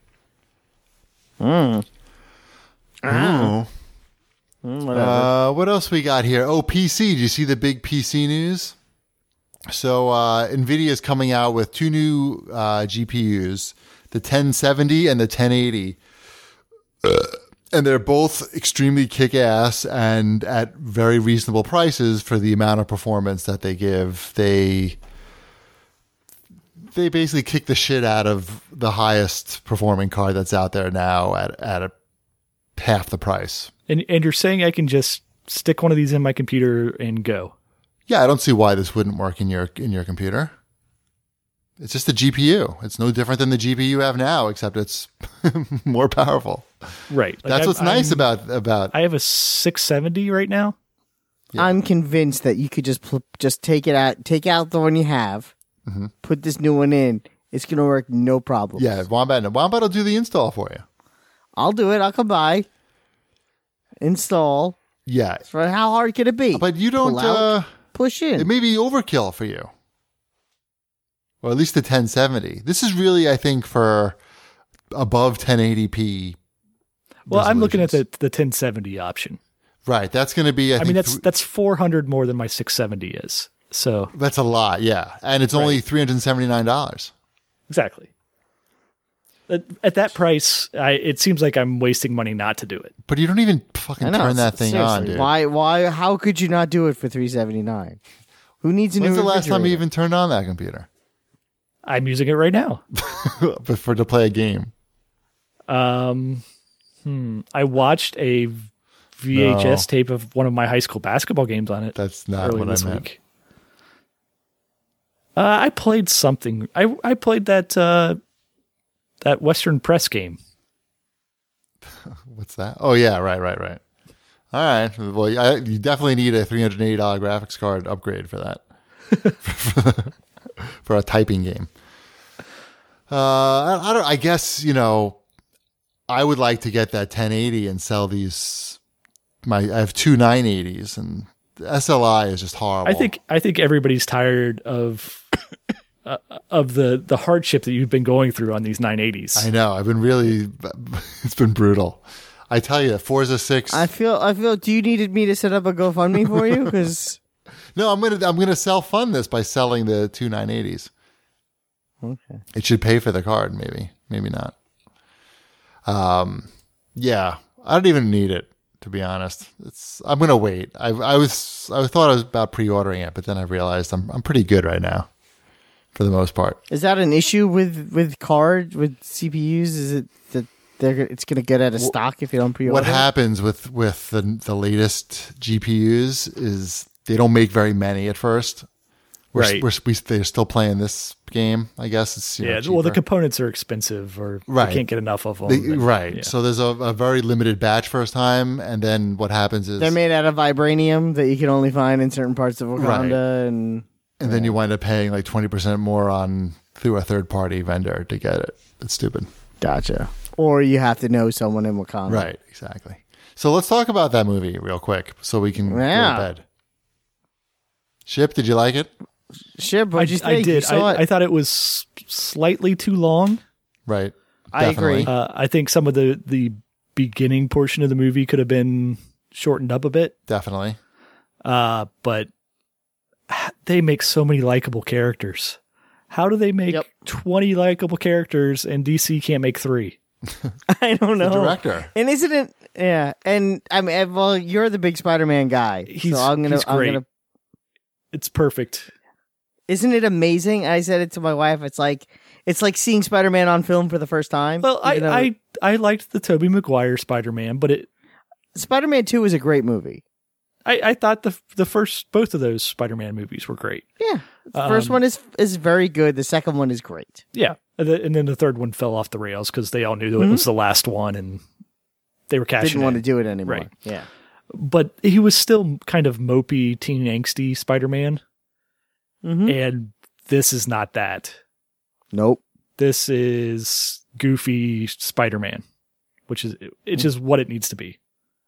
[SPEAKER 2] Hmm.
[SPEAKER 1] Oh.
[SPEAKER 2] Mm, whatever.
[SPEAKER 1] Uh, what else we got here? Oh, P C. Did you see the big P C news? So uh, NVIDIA is coming out with two new uh, G P Us, the ten seventy and the ten eighty. Uh, and they're both extremely kick-ass and at very reasonable prices for the amount of performance that they give. They they basically kick the shit out of the highest performing card that's out there now at, at a, half the price.
[SPEAKER 3] And and you're saying I can just stick one of these in my computer and go?
[SPEAKER 1] Yeah, I don't see why this wouldn't work in your in your computer. It's just a G P U. It's no different than the G P U you have now, except it's more powerful.
[SPEAKER 3] Right. Like
[SPEAKER 1] That's
[SPEAKER 3] I'm-
[SPEAKER 1] what's nice
[SPEAKER 3] I'm-
[SPEAKER 1] about about.
[SPEAKER 3] I have a six seventy right now.
[SPEAKER 1] yeah.
[SPEAKER 2] I'm convinced that you could just pl- just take it out, take out the one you have,
[SPEAKER 1] Mm-hmm.
[SPEAKER 2] put this new one in. It's gonna work no problem.
[SPEAKER 1] Yeah, Wombat. Wombat will do the install for you.
[SPEAKER 2] I'll do it. I'll come by, install.
[SPEAKER 1] Yeah,
[SPEAKER 2] For how hard can it be?
[SPEAKER 1] but you don't.
[SPEAKER 2] Pull out,
[SPEAKER 1] Uh,
[SPEAKER 2] push in.
[SPEAKER 1] it may be overkill for you. Or at least the ten seventy. This is really, I think, for above ten eighty p.
[SPEAKER 3] Well, I'm looking at
[SPEAKER 1] resolutions.
[SPEAKER 3] the the ten seventy option.
[SPEAKER 1] Right, that's going to be. I,
[SPEAKER 3] I,
[SPEAKER 1] think
[SPEAKER 3] mean, that's
[SPEAKER 1] th-
[SPEAKER 3] that's four hundred more than my six seventy is. So
[SPEAKER 1] that's a lot. Yeah, and it's only three hundred seventy nine dollars.
[SPEAKER 3] exactly. At, at that price, I, it seems like I'm wasting money not to do it.
[SPEAKER 1] But you don't even fucking
[SPEAKER 2] I know,
[SPEAKER 1] turn that thing on,
[SPEAKER 2] seriously.
[SPEAKER 1] dude.
[SPEAKER 2] Why? Why? How could you not do it for three seventy nine? Who needs a
[SPEAKER 1] When's
[SPEAKER 2] new
[SPEAKER 1] the last time you
[SPEAKER 2] refrigerator?
[SPEAKER 1] even turned on that computer?
[SPEAKER 3] I'm using it right now.
[SPEAKER 1] But for to play a game.
[SPEAKER 3] Um, hmm, I watched a V H S
[SPEAKER 1] No.
[SPEAKER 3] tape of one of my high school basketball games on it.
[SPEAKER 1] That's not
[SPEAKER 3] earlier
[SPEAKER 1] what I
[SPEAKER 3] this
[SPEAKER 1] meant.
[SPEAKER 3] week. Uh, I played something. I I played that uh, that Western Press game.
[SPEAKER 1] What's that? Oh yeah, right, right, right. All right. Well, I, you definitely need a three hundred eighty dollars graphics card upgrade for that. for, for a typing game. Uh, I, I don't. I guess you know. I would like to get that ten eighty and sell these. My I have two nine eighties and the S L I is just horrible.
[SPEAKER 3] I think I think everybody's tired of uh, of the the hardship that you've been going through on these nine eighties.
[SPEAKER 1] I know. I've been really. It's been brutal. I tell you, Forza six.
[SPEAKER 2] I feel. I feel. Do you needed me to set up a GoFundMe for you? Because
[SPEAKER 1] No, I'm gonna I'm gonna self fund this by selling the two nine eighties.
[SPEAKER 2] okay.
[SPEAKER 1] It should pay for the card, maybe, maybe not. Um, yeah, I don't even need it to be honest. It's I'm gonna wait. I I was I thought I was about pre-ordering it, but then I realized I'm I'm pretty good right now, for the most part.
[SPEAKER 2] Is that an issue with with card with C P Us? Is it that they're it's going to get out of stock if you don't pre-order?
[SPEAKER 1] What
[SPEAKER 2] it?
[SPEAKER 1] happens with with the the latest G P Us is they don't make very many at first. We're,
[SPEAKER 3] Right.
[SPEAKER 1] We're, we, they're still playing this game. I guess it's you
[SPEAKER 3] yeah,
[SPEAKER 1] know,
[SPEAKER 3] well, the
[SPEAKER 1] cheaper.
[SPEAKER 3] components are expensive, or
[SPEAKER 1] Right.
[SPEAKER 3] you can't get enough of them.
[SPEAKER 1] They-
[SPEAKER 3] and-
[SPEAKER 1] right.
[SPEAKER 3] yeah.
[SPEAKER 1] So there's a, a very limited batch first time, and then what happens is,
[SPEAKER 2] They're made out of vibranium that you can only find in certain parts of Wakanda,
[SPEAKER 1] Right.
[SPEAKER 2] and
[SPEAKER 1] and then you wind up paying like twenty percent more on through a third party vendor to get it. It's stupid.
[SPEAKER 2] gotcha. Or you have to know someone in Wakanda.
[SPEAKER 1] Right. Exactly. So let's talk about that movie real quick, so we can
[SPEAKER 2] Yeah.
[SPEAKER 1] go to bed. Ship, did you like it?
[SPEAKER 2] Ship,
[SPEAKER 3] I,
[SPEAKER 2] what'd you
[SPEAKER 3] I
[SPEAKER 2] think? You
[SPEAKER 3] did.
[SPEAKER 2] saw
[SPEAKER 3] I,
[SPEAKER 2] it.
[SPEAKER 3] I thought it was slightly too long.
[SPEAKER 1] Right.
[SPEAKER 2] I agree.
[SPEAKER 3] Uh, I think some of the the beginning portion of the movie could have been shortened up a bit.
[SPEAKER 1] Definitely.
[SPEAKER 3] Uh, but they make so many likable characters. How do they make
[SPEAKER 2] Yep.
[SPEAKER 3] twenty likable characters and D C can't make three?
[SPEAKER 2] I don't
[SPEAKER 1] The
[SPEAKER 2] know.
[SPEAKER 1] director.
[SPEAKER 2] And isn't it? Yeah. And I mean, eh, well, you're the big Spider-Man guy,
[SPEAKER 3] He's-
[SPEAKER 2] so I'm gonna.
[SPEAKER 3] he's
[SPEAKER 2] I'm
[SPEAKER 3] great.
[SPEAKER 2] gonna.
[SPEAKER 3] It's perfect.
[SPEAKER 2] Isn't it amazing? I said it to my wife. It's like it's like seeing Spider-Man on film for the first time.
[SPEAKER 3] Well, I,
[SPEAKER 2] even though-
[SPEAKER 3] I I liked the Tobey Maguire Spider-Man, but it
[SPEAKER 2] Spider-Man Two is a great movie.
[SPEAKER 3] I, I thought the the first both of those Spider-Man movies were great.
[SPEAKER 2] Yeah, the first
[SPEAKER 3] Um,
[SPEAKER 2] one is is very good. The second one is great.
[SPEAKER 3] Yeah, and, the, and then the third one fell off the rails because they all knew that
[SPEAKER 2] Mhm.
[SPEAKER 3] it was the last one, and they were cashing
[SPEAKER 2] Didn't want to
[SPEAKER 3] in.
[SPEAKER 2] do it anymore.
[SPEAKER 3] Right.
[SPEAKER 2] Yeah.
[SPEAKER 3] But he was still kind of mopey, teen angsty Spider-Man,
[SPEAKER 2] Mm-hmm.
[SPEAKER 3] and this is not that.
[SPEAKER 2] Nope.
[SPEAKER 3] This is goofy Spider-Man, which is it's just what it needs to be.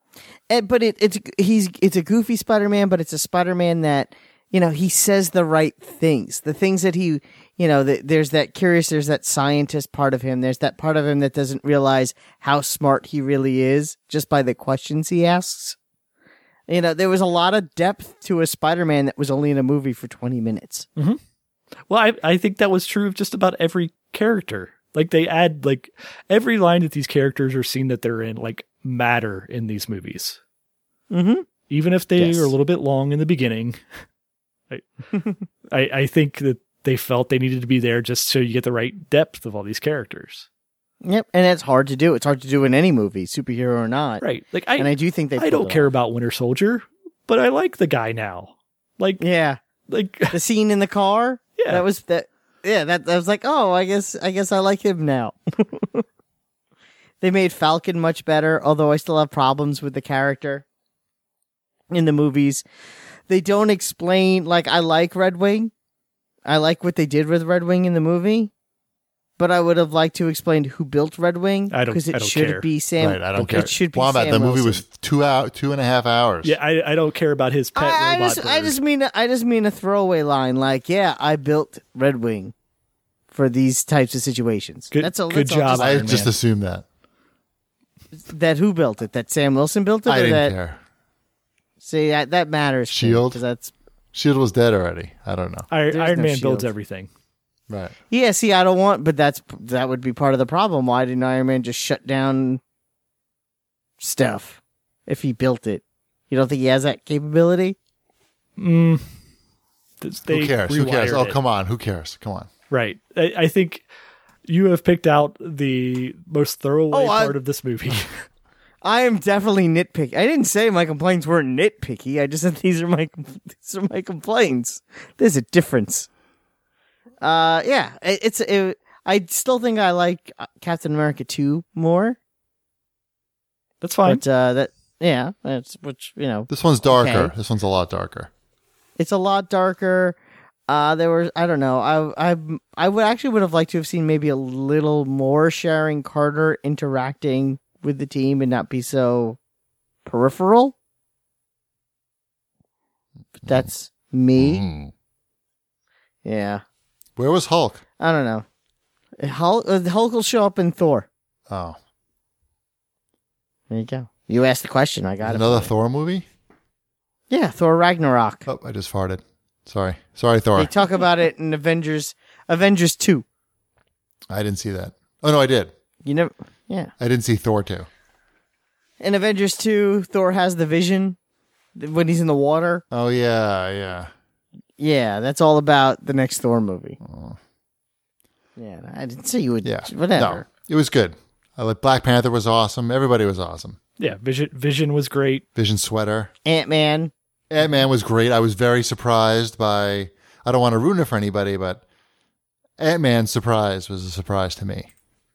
[SPEAKER 2] And, but it, it's he's it's a goofy Spider-Man, but it's a Spider-Man that, you know, he says the right things. The things that he, you know, the, there's that curious, there's that scientist part of him. There's that part of him that doesn't realize how smart he really is just by the questions he asks. You know, there was a lot of depth to a Spider-Man that was only in a movie for twenty minutes.
[SPEAKER 3] Mm-hmm. Well, I I think that was true of just about every character. Like they add like every line that these characters are seen that they're in like matter in these movies.
[SPEAKER 2] Mm-hmm.
[SPEAKER 3] Even if they
[SPEAKER 2] Yes.
[SPEAKER 3] are a little bit long in the beginning. I, I I think that they felt they needed to be there just so you get the right depth of all these characters.
[SPEAKER 2] Yep, and it's hard to do. It's hard to do in any movie, superhero or not.
[SPEAKER 3] Right. Like I
[SPEAKER 2] and I do think they.
[SPEAKER 3] I
[SPEAKER 2] pulled
[SPEAKER 3] don't
[SPEAKER 2] it
[SPEAKER 3] care
[SPEAKER 2] off.
[SPEAKER 3] about Winter Soldier, but I like the guy now. Like
[SPEAKER 2] Yeah,
[SPEAKER 3] like
[SPEAKER 2] the scene in the car.
[SPEAKER 3] Yeah.
[SPEAKER 2] that was that. Yeah, that I was like, oh, I guess I guess I like him now. They made Falcon much better, although I still have problems with the character in the movies. They don't explain, like, I like Red Wing. I like what they did with Red Wing in the movie, but I would have liked to explain who built Red Wing.
[SPEAKER 3] I don't-
[SPEAKER 2] because it
[SPEAKER 3] I don't
[SPEAKER 2] should
[SPEAKER 3] care.
[SPEAKER 2] be Sam.
[SPEAKER 1] Right, I don't
[SPEAKER 2] it
[SPEAKER 1] care.
[SPEAKER 2] should be
[SPEAKER 1] Wombat,
[SPEAKER 2] Sam
[SPEAKER 1] the movie
[SPEAKER 2] Wilson.
[SPEAKER 1] was two hour, two and a half hours.
[SPEAKER 3] yeah, I I don't care about his pet
[SPEAKER 2] I, I
[SPEAKER 3] robot.
[SPEAKER 2] just, I
[SPEAKER 3] bird.
[SPEAKER 2] just mean, I just mean a throwaway line, like, "Yeah, I built Red Wing for these types of situations."
[SPEAKER 3] Good-
[SPEAKER 2] that's a
[SPEAKER 3] good
[SPEAKER 2] that's all
[SPEAKER 3] job,
[SPEAKER 2] just-
[SPEAKER 1] I
[SPEAKER 3] Iron
[SPEAKER 1] just
[SPEAKER 3] Man.
[SPEAKER 1] assumed that.
[SPEAKER 2] that who built it? That Sam Wilson built it,
[SPEAKER 1] I
[SPEAKER 2] or
[SPEAKER 1] didn't
[SPEAKER 2] that?
[SPEAKER 1] care.
[SPEAKER 2] See, that that matters.
[SPEAKER 1] Shield?
[SPEAKER 2] because that's
[SPEAKER 1] Shield was dead already. I don't know.
[SPEAKER 3] Iron,
[SPEAKER 2] There's
[SPEAKER 3] Iron
[SPEAKER 2] no
[SPEAKER 3] Man builds
[SPEAKER 2] shield.
[SPEAKER 3] everything.
[SPEAKER 1] Right.
[SPEAKER 2] yeah. See, I don't want, but that's that would be part of the problem. Why didn't Iron Man just shut down stuff if he built it? You don't think he has that capability?
[SPEAKER 3] Mm, Th- they
[SPEAKER 1] Who cares? Who cares?
[SPEAKER 3] rewired
[SPEAKER 1] Oh,
[SPEAKER 3] it.
[SPEAKER 1] come on. Who cares? Come on.
[SPEAKER 3] Right. I, I think you have picked out the most throwaway
[SPEAKER 2] Oh, I-
[SPEAKER 3] part of this movie.
[SPEAKER 2] I am definitely nitpicky. I didn't say my complaints weren't nitpicky. I just said these are my these are my complaints. There's a difference. Uh, yeah, it, it's. It, I still think I like uh, Captain America two more,
[SPEAKER 3] That's fine.
[SPEAKER 2] but uh, that yeah, that's which you know,
[SPEAKER 1] This one's darker.
[SPEAKER 2] Okay.
[SPEAKER 1] This one's a lot darker.
[SPEAKER 2] it's a lot darker. Uh, there was I don't know. I I I would actually would have liked to have seen maybe a little more Sharon Carter interacting with the team and not be so peripheral. But that's me.
[SPEAKER 1] Mm.
[SPEAKER 2] Yeah.
[SPEAKER 1] Where was Hulk?
[SPEAKER 2] I don't know. Hulk, uh, Hulk will show up in Thor.
[SPEAKER 1] Oh.
[SPEAKER 2] There you go. You asked the question. I got it.
[SPEAKER 1] Another Thor movie?
[SPEAKER 2] Yeah, Thor Ragnarok.
[SPEAKER 1] Oh, I just farted. Sorry. Sorry, Thor.
[SPEAKER 2] They talk about it in Avengers Avengers two.
[SPEAKER 1] I didn't see that. Oh, no, I did.
[SPEAKER 2] You never Yeah.
[SPEAKER 1] I didn't see Thor two.
[SPEAKER 2] In Avengers two, Thor has the vision when he's in the water.
[SPEAKER 1] Oh, yeah, yeah.
[SPEAKER 2] Yeah, that's all about the next Thor movie.
[SPEAKER 1] Oh.
[SPEAKER 2] Yeah, I didn't say you would.
[SPEAKER 1] Yeah.
[SPEAKER 2] Whatever.
[SPEAKER 1] No, it was good. I like Black Panther was awesome. Everybody was awesome.
[SPEAKER 3] yeah, Vision Vision was great.
[SPEAKER 1] Vision sweater.
[SPEAKER 2] Ant-Man.
[SPEAKER 1] Ant-Man was great. I was very surprised by, I don't want to ruin it for anybody, but Ant-Man's surprise was a surprise to me.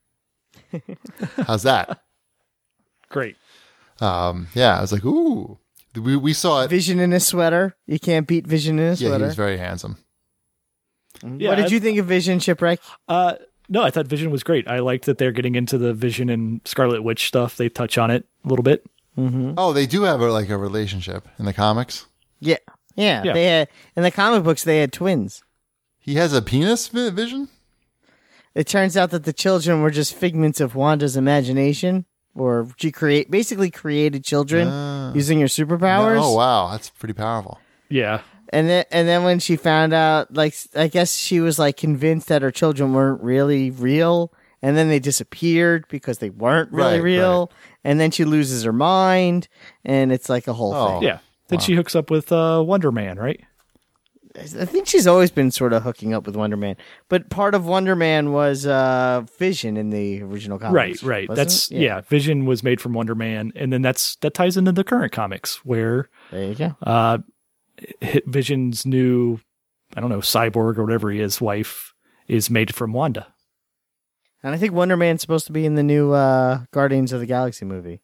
[SPEAKER 1] How's that?
[SPEAKER 3] Great.
[SPEAKER 1] Um, yeah, I was like, ooh. We, we saw it.
[SPEAKER 2] Vision in a sweater. You can't beat Vision in a
[SPEAKER 1] Yeah, he
[SPEAKER 2] sweater.
[SPEAKER 1] was very handsome.
[SPEAKER 3] Yeah,
[SPEAKER 2] what did
[SPEAKER 3] I-
[SPEAKER 2] you think of Vision, Shipwreck?
[SPEAKER 3] Uh, no, I thought Vision was great. I liked that they're getting into the Vision and Scarlet Witch stuff. They touch on it a little bit.
[SPEAKER 2] Mm-hmm.
[SPEAKER 1] Oh, they do have a, like a relationship in the comics.
[SPEAKER 2] Yeah. yeah,
[SPEAKER 3] Yeah.
[SPEAKER 2] They had in the comic books. They had twins.
[SPEAKER 1] He has a penis, Vi- Vision?
[SPEAKER 2] It turns out that the children were just figments of Wanda's imagination, or she create basically created children
[SPEAKER 1] Ah.
[SPEAKER 2] using her superpowers.
[SPEAKER 1] Oh, wow. That's pretty powerful.
[SPEAKER 3] Yeah.
[SPEAKER 2] And then, and then when she found out, like, I guess she was like convinced that her children weren't really real, and then they disappeared because they weren't really
[SPEAKER 1] Right,
[SPEAKER 2] real, and then she loses her mind, and it's like a whole
[SPEAKER 1] Oh.
[SPEAKER 2] thing.
[SPEAKER 3] Yeah. Then she hooks up with uh, Wonder Man, right?
[SPEAKER 2] I think she's always been sort of hooking up with Wonder Man, but part of Wonder Man was uh, Vision in the original comics.
[SPEAKER 3] Right, right.
[SPEAKER 2] wasn't
[SPEAKER 3] That's
[SPEAKER 2] it?
[SPEAKER 3] yeah. Vision was made from Wonder Man, and then that's that ties into the current comics where
[SPEAKER 2] There you go.
[SPEAKER 3] uh, Hit Vision's new, I don't know, cyborg or whatever he is, wife is made from Wanda.
[SPEAKER 2] And I think Wonder Man's supposed to be in the new uh, Guardians of the Galaxy movie,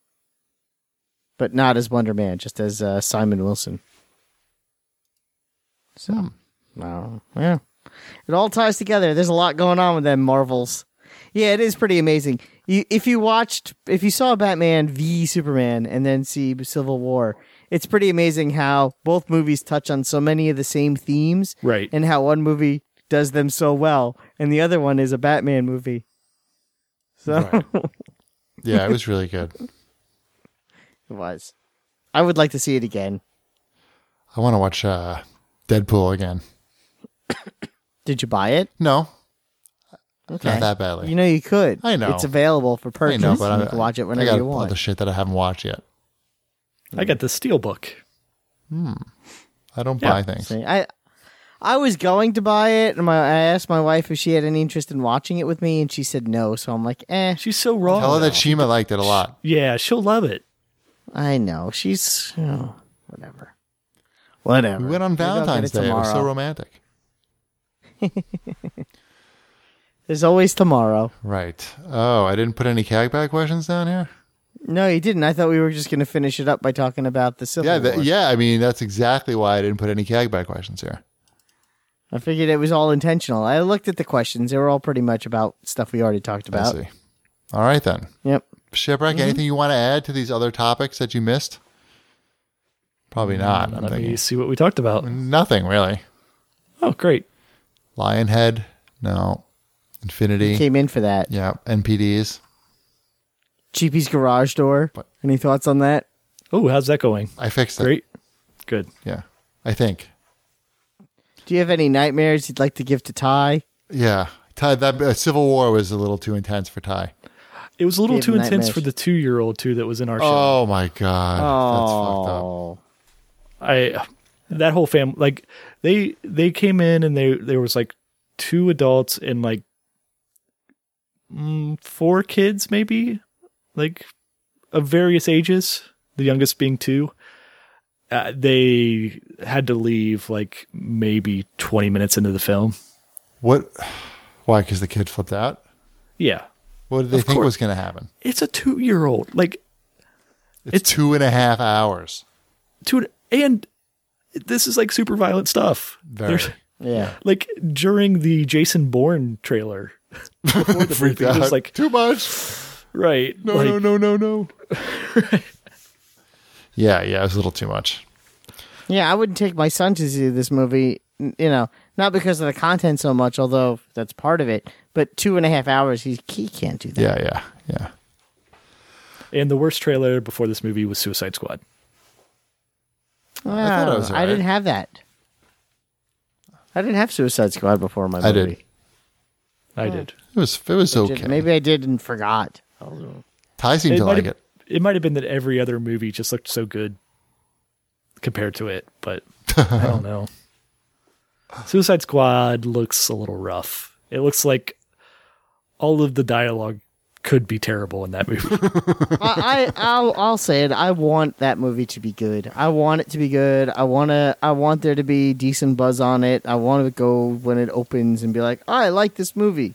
[SPEAKER 2] but not as Wonder Man, just as uh, Simon Wilson. So,
[SPEAKER 1] Hmm.
[SPEAKER 2] wow, yeah, it all ties together. There's a lot going on with them Marvels. Yeah, it is pretty amazing. You, if you watched, if you saw Batman v Superman and then see Civil War, it's pretty amazing how both movies touch on so many of the same themes,
[SPEAKER 3] Right.
[SPEAKER 2] and how one movie does them so well, and the other one is a Batman movie. So
[SPEAKER 1] Right. Yeah, it was really good.
[SPEAKER 2] it was. I would like to see it again.
[SPEAKER 1] I want to watch uh, Deadpool again.
[SPEAKER 2] Did you buy it?
[SPEAKER 1] No,
[SPEAKER 2] Okay.
[SPEAKER 1] not that badly.
[SPEAKER 2] You know you could.
[SPEAKER 1] I know.
[SPEAKER 2] It's available for
[SPEAKER 1] I
[SPEAKER 2] purchase.
[SPEAKER 1] know, but
[SPEAKER 2] you
[SPEAKER 1] I,
[SPEAKER 2] can watch it
[SPEAKER 1] I
[SPEAKER 2] whenever
[SPEAKER 1] got
[SPEAKER 2] you want.
[SPEAKER 1] other shit that I haven't watched yet.
[SPEAKER 3] I got the Steelbook.
[SPEAKER 1] I don't
[SPEAKER 3] Yeah,
[SPEAKER 1] buy things.
[SPEAKER 2] See, I I was going to buy it, and my I asked my wife if she had any interest in watching it with me, and she said no. So I'm like, eh.
[SPEAKER 3] She's so wrong.
[SPEAKER 1] Tell her that
[SPEAKER 3] now.
[SPEAKER 1] Shima liked it a lot.
[SPEAKER 3] Yeah, she'll love it.
[SPEAKER 2] I know she's oh, whatever, whatever.
[SPEAKER 1] We went on
[SPEAKER 2] Maybe I'll get
[SPEAKER 1] Valentine's
[SPEAKER 2] it
[SPEAKER 1] Day. It was so
[SPEAKER 2] tomorrow.
[SPEAKER 1] romantic.
[SPEAKER 2] There's always tomorrow.
[SPEAKER 1] Right. Oh, I didn't put any cagbag questions down here?
[SPEAKER 2] No, you didn't. I thought we were just going to finish it up by talking about the Civil
[SPEAKER 1] Yeah,
[SPEAKER 2] War.
[SPEAKER 1] that, yeah. I mean, that's exactly why I didn't put any cagbag questions here.
[SPEAKER 2] I figured it was all intentional. I looked at the questions; they were all pretty much about stuff we already talked
[SPEAKER 1] I
[SPEAKER 2] about.
[SPEAKER 1] see. All right, then.
[SPEAKER 2] Yep.
[SPEAKER 1] Shipwreck,
[SPEAKER 2] Mm-hmm.
[SPEAKER 1] anything you want to add to these other topics that you missed? Probably not. I'm
[SPEAKER 3] Let
[SPEAKER 1] thinking.
[SPEAKER 3] me see what we talked about.
[SPEAKER 1] Nothing, really.
[SPEAKER 3] Oh, great.
[SPEAKER 1] Lionhead? No. Infinity?
[SPEAKER 2] Came in for that.
[SPEAKER 1] Yeah. N P Ds?
[SPEAKER 2] Cheapy's garage door.
[SPEAKER 1] What?
[SPEAKER 2] Any thoughts on that?
[SPEAKER 3] Oh, how's that going?
[SPEAKER 1] I fixed it.
[SPEAKER 3] Great. Good.
[SPEAKER 1] Yeah. I think.
[SPEAKER 2] Do you have any nightmares you'd like to give to Ty?
[SPEAKER 1] Yeah. Ty, that uh, Civil War was a little too intense for Ty.
[SPEAKER 3] It was a little
[SPEAKER 2] Gave
[SPEAKER 3] too
[SPEAKER 2] him
[SPEAKER 3] intense
[SPEAKER 2] nightmares.
[SPEAKER 3] for the two-year-old, too, that was in our show.
[SPEAKER 1] Oh, my God. That's fucked up.
[SPEAKER 2] Oh,
[SPEAKER 3] I that whole family, like, they they came in and they there was, like, two adults and, like, mm, four kids, maybe? Like, of various ages, the youngest being two. Uh, they had to leave, like, maybe twenty minutes into the film.
[SPEAKER 1] What? Why? Because the kid flipped out?
[SPEAKER 3] Yeah.
[SPEAKER 1] What did they
[SPEAKER 3] Of
[SPEAKER 1] think
[SPEAKER 3] course.
[SPEAKER 1] was going to happen?
[SPEAKER 3] It's a two-year-old. Like,
[SPEAKER 1] It's,
[SPEAKER 3] It's-
[SPEAKER 1] two and a half hours.
[SPEAKER 3] two, and this is, like, super violent stuff.
[SPEAKER 1] Very.
[SPEAKER 3] There's,
[SPEAKER 2] yeah.
[SPEAKER 3] like, during the Jason Bourne trailer, before the
[SPEAKER 1] Freaked
[SPEAKER 3] movie, it
[SPEAKER 1] out.
[SPEAKER 3] was like,
[SPEAKER 1] Too much.
[SPEAKER 3] right.
[SPEAKER 1] No,
[SPEAKER 3] like,
[SPEAKER 1] no, no, no, no. Yeah, yeah, it was a little too much.
[SPEAKER 2] Yeah, I wouldn't take my son to see this movie, n- you know, not because of the content so much, although that's part of it, but two and a half hours, he, he can't do that.
[SPEAKER 1] Yeah, yeah, yeah.
[SPEAKER 3] And the worst trailer before this movie was Suicide Squad.
[SPEAKER 2] Wow,
[SPEAKER 1] thought it was
[SPEAKER 2] I
[SPEAKER 1] alright.
[SPEAKER 2] didn't have that. I didn't have Suicide Squad before my movie.
[SPEAKER 1] I did.
[SPEAKER 3] I did.
[SPEAKER 1] It was it was
[SPEAKER 2] Did-
[SPEAKER 1] okay.
[SPEAKER 2] Maybe I did and forgot.
[SPEAKER 1] Ty seemed
[SPEAKER 3] It
[SPEAKER 1] to
[SPEAKER 3] might
[SPEAKER 1] like
[SPEAKER 3] have-
[SPEAKER 1] it.
[SPEAKER 3] It might have been that every other movie just looked so good compared to it, but I don't know. Suicide Squad looks a little rough. It looks like all of the dialogue could be terrible in that movie.
[SPEAKER 2] I, I I'll, I'll say it. I want that movie to be good. I want it to be good. I want to. I want there to be decent buzz on it. I want to go when it opens and be like, oh, I like this movie.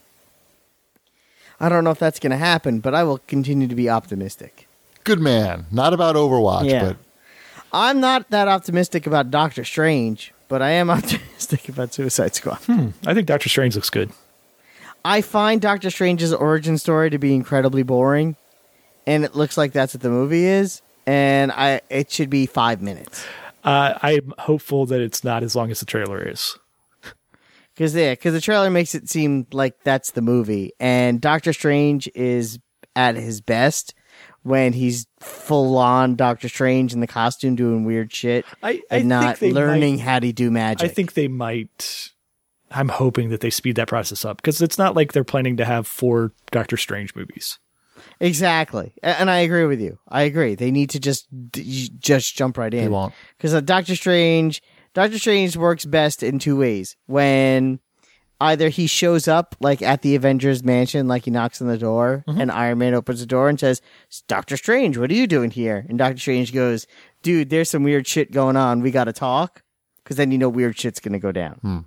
[SPEAKER 2] I don't know if that's going to happen, but I will continue to be optimistic.
[SPEAKER 1] Good man. Not about Overwatch,
[SPEAKER 2] Yeah.
[SPEAKER 1] but
[SPEAKER 2] I'm not that optimistic about Doctor Strange, but I am optimistic about Suicide Squad.
[SPEAKER 3] I think Doctor Strange looks good.
[SPEAKER 2] I find Doctor Strange's origin story to be incredibly boring, and it looks like that's what the movie is. And I, it should be five minutes.
[SPEAKER 3] Uh, I'm hopeful that it's not as long as the trailer is.
[SPEAKER 2] Because yeah, because the trailer makes it seem like that's the movie, and Doctor Strange is at his best when he's full on Doctor Strange in the costume doing weird shit
[SPEAKER 3] I, I
[SPEAKER 2] and not
[SPEAKER 3] think they
[SPEAKER 2] learning
[SPEAKER 3] might-
[SPEAKER 2] how to do magic.
[SPEAKER 3] I think they might. I'm hoping that they speed that process up because it's not like they're planning to have four Doctor Strange movies.
[SPEAKER 2] exactly, A- and I agree with you. I agree. They need to just d- just jump right
[SPEAKER 1] they
[SPEAKER 2] in
[SPEAKER 1] won't.
[SPEAKER 2] because uh, Doctor Strange, Doctor Strange works best in two ways. When either he shows up like at the Avengers mansion, like he knocks on the door, and Iron Man opens the door and says, "Doctor Strange, what are you doing here?" And Doctor Strange goes, "Dude, there's some weird shit going on. We got to talk," because then you know weird shit's gonna go down.
[SPEAKER 1] Hmm.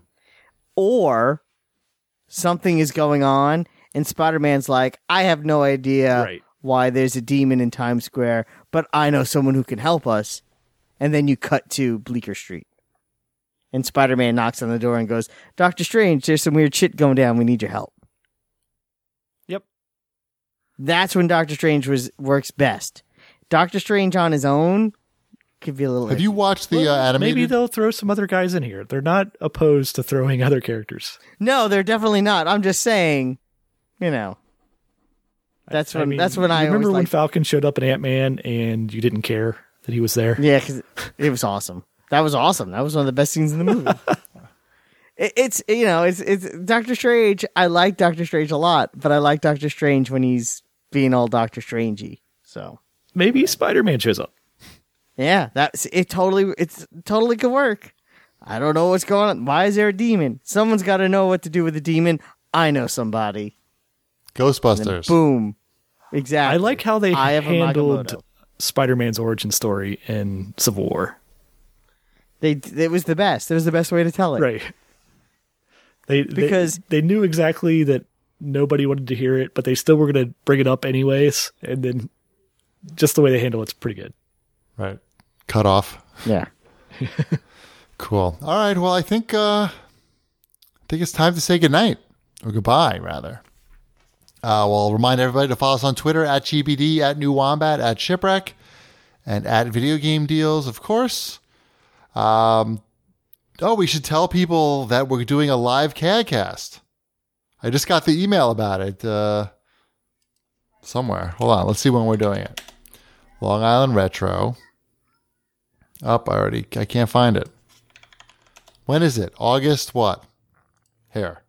[SPEAKER 2] Or something is going on, and Spider-Man's like, "I have no idea
[SPEAKER 3] Right.
[SPEAKER 2] why there's a demon in Times Square, but I know someone who can help us." And then you cut to Bleecker Street. And Spider-Man knocks on the door and goes, "Doctor Strange, there's some weird shit going down. We need your help."
[SPEAKER 3] Yep.
[SPEAKER 2] That's when Doctor Strange was works best. Doctor Strange on his own could be a little.
[SPEAKER 1] Have
[SPEAKER 2] iffy.
[SPEAKER 1] you watched the uh, animated?
[SPEAKER 3] Maybe they'll throw some other guys in here. They're not opposed to throwing other characters.
[SPEAKER 2] No, they're definitely not. I'm just saying, you know. That's when.
[SPEAKER 3] I mean,
[SPEAKER 2] that's when I
[SPEAKER 3] remember
[SPEAKER 2] always
[SPEAKER 3] when
[SPEAKER 2] liked-
[SPEAKER 3] Falcon showed up in Ant-Man and you didn't care that he was there.
[SPEAKER 2] Yeah, because it was awesome. That was awesome. That was one of the best scenes in the movie. it, it's you know it's it's Doctor Strange. I like Doctor Strange a lot, but I like Doctor Strange when he's being all Doctor Strangey. So
[SPEAKER 3] Maybe Spider-Man shows up.
[SPEAKER 2] yeah, that's it. Totally, it's totally could work. I don't know what's going on. Why is there a demon? Someone's got to know what to do with the demon. I know somebody.
[SPEAKER 1] Ghostbusters.
[SPEAKER 2] Boom. Exactly.
[SPEAKER 3] I like how they
[SPEAKER 2] I have a
[SPEAKER 3] handled
[SPEAKER 2] Magamoto.
[SPEAKER 3] Spider-Man's origin story in Civil War.
[SPEAKER 2] They it was the best. It was the best way to tell it.
[SPEAKER 3] Right. They
[SPEAKER 2] Because-
[SPEAKER 3] they, they knew exactly that nobody wanted to hear it, but they still were going to bring it up anyways. And then just the way they handle it's pretty good.
[SPEAKER 1] Right. Cut off.
[SPEAKER 2] Yeah.
[SPEAKER 1] Cool. All right. Well, I think uh, I think it's time to say goodnight or goodbye, rather. Uh, well, I'll remind everybody to follow us on Twitter at G B D, at New Wombat, at Shipwreck, and at Video Game Deals, of course. Um, oh, we should tell people that we're doing a live CADcast. I just got the email about it uh, somewhere. Hold on. Let's see when we're doing it. Long Island Retro. Up, I already, I can't find it. When is it? August what? Here.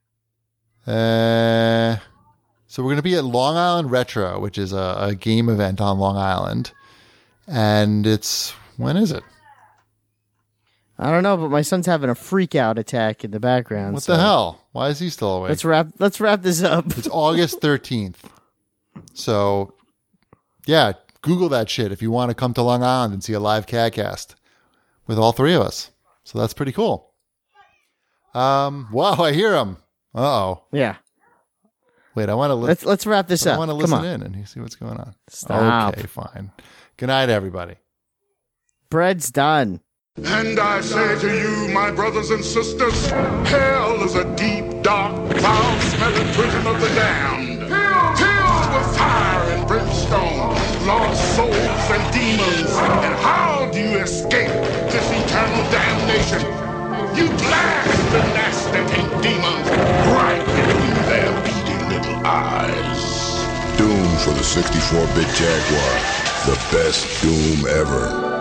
[SPEAKER 1] Uh, so we're going to be at Long Island Retro, which is a, a game event on Long Island. And it's, when is it?
[SPEAKER 2] I don't know, but my son's having a freak out attack in the background.
[SPEAKER 1] What
[SPEAKER 2] so
[SPEAKER 1] the hell? Why is he still awake?
[SPEAKER 2] Let's wrap. Let's wrap this up.
[SPEAKER 1] It's August thirteenth. So, yeah, Google that shit if you want to come to Long Island and see a live CADcast with all three of us. So that's pretty cool. Um, wow, I hear him. Uh-oh.
[SPEAKER 2] Yeah.
[SPEAKER 1] Wait, I want to li-
[SPEAKER 2] Let's let's wrap this
[SPEAKER 1] I
[SPEAKER 2] up.
[SPEAKER 1] want to
[SPEAKER 2] Come
[SPEAKER 1] listen
[SPEAKER 2] on.
[SPEAKER 1] in and see what's going on.
[SPEAKER 2] Stop.
[SPEAKER 1] Okay, fine. Good night, everybody.
[SPEAKER 2] Bread's done.
[SPEAKER 4] And I say to you, my brothers and sisters, hell is a deep, dark, foul-smelling prison of the damned, filled with fire and brimstone, lost souls and demons. And how do you escape this eternal damnation? You blast the gnasty demons right between their beady little eyes.
[SPEAKER 5] Doom for the sixty-four bit Jaguar. The best Doom ever.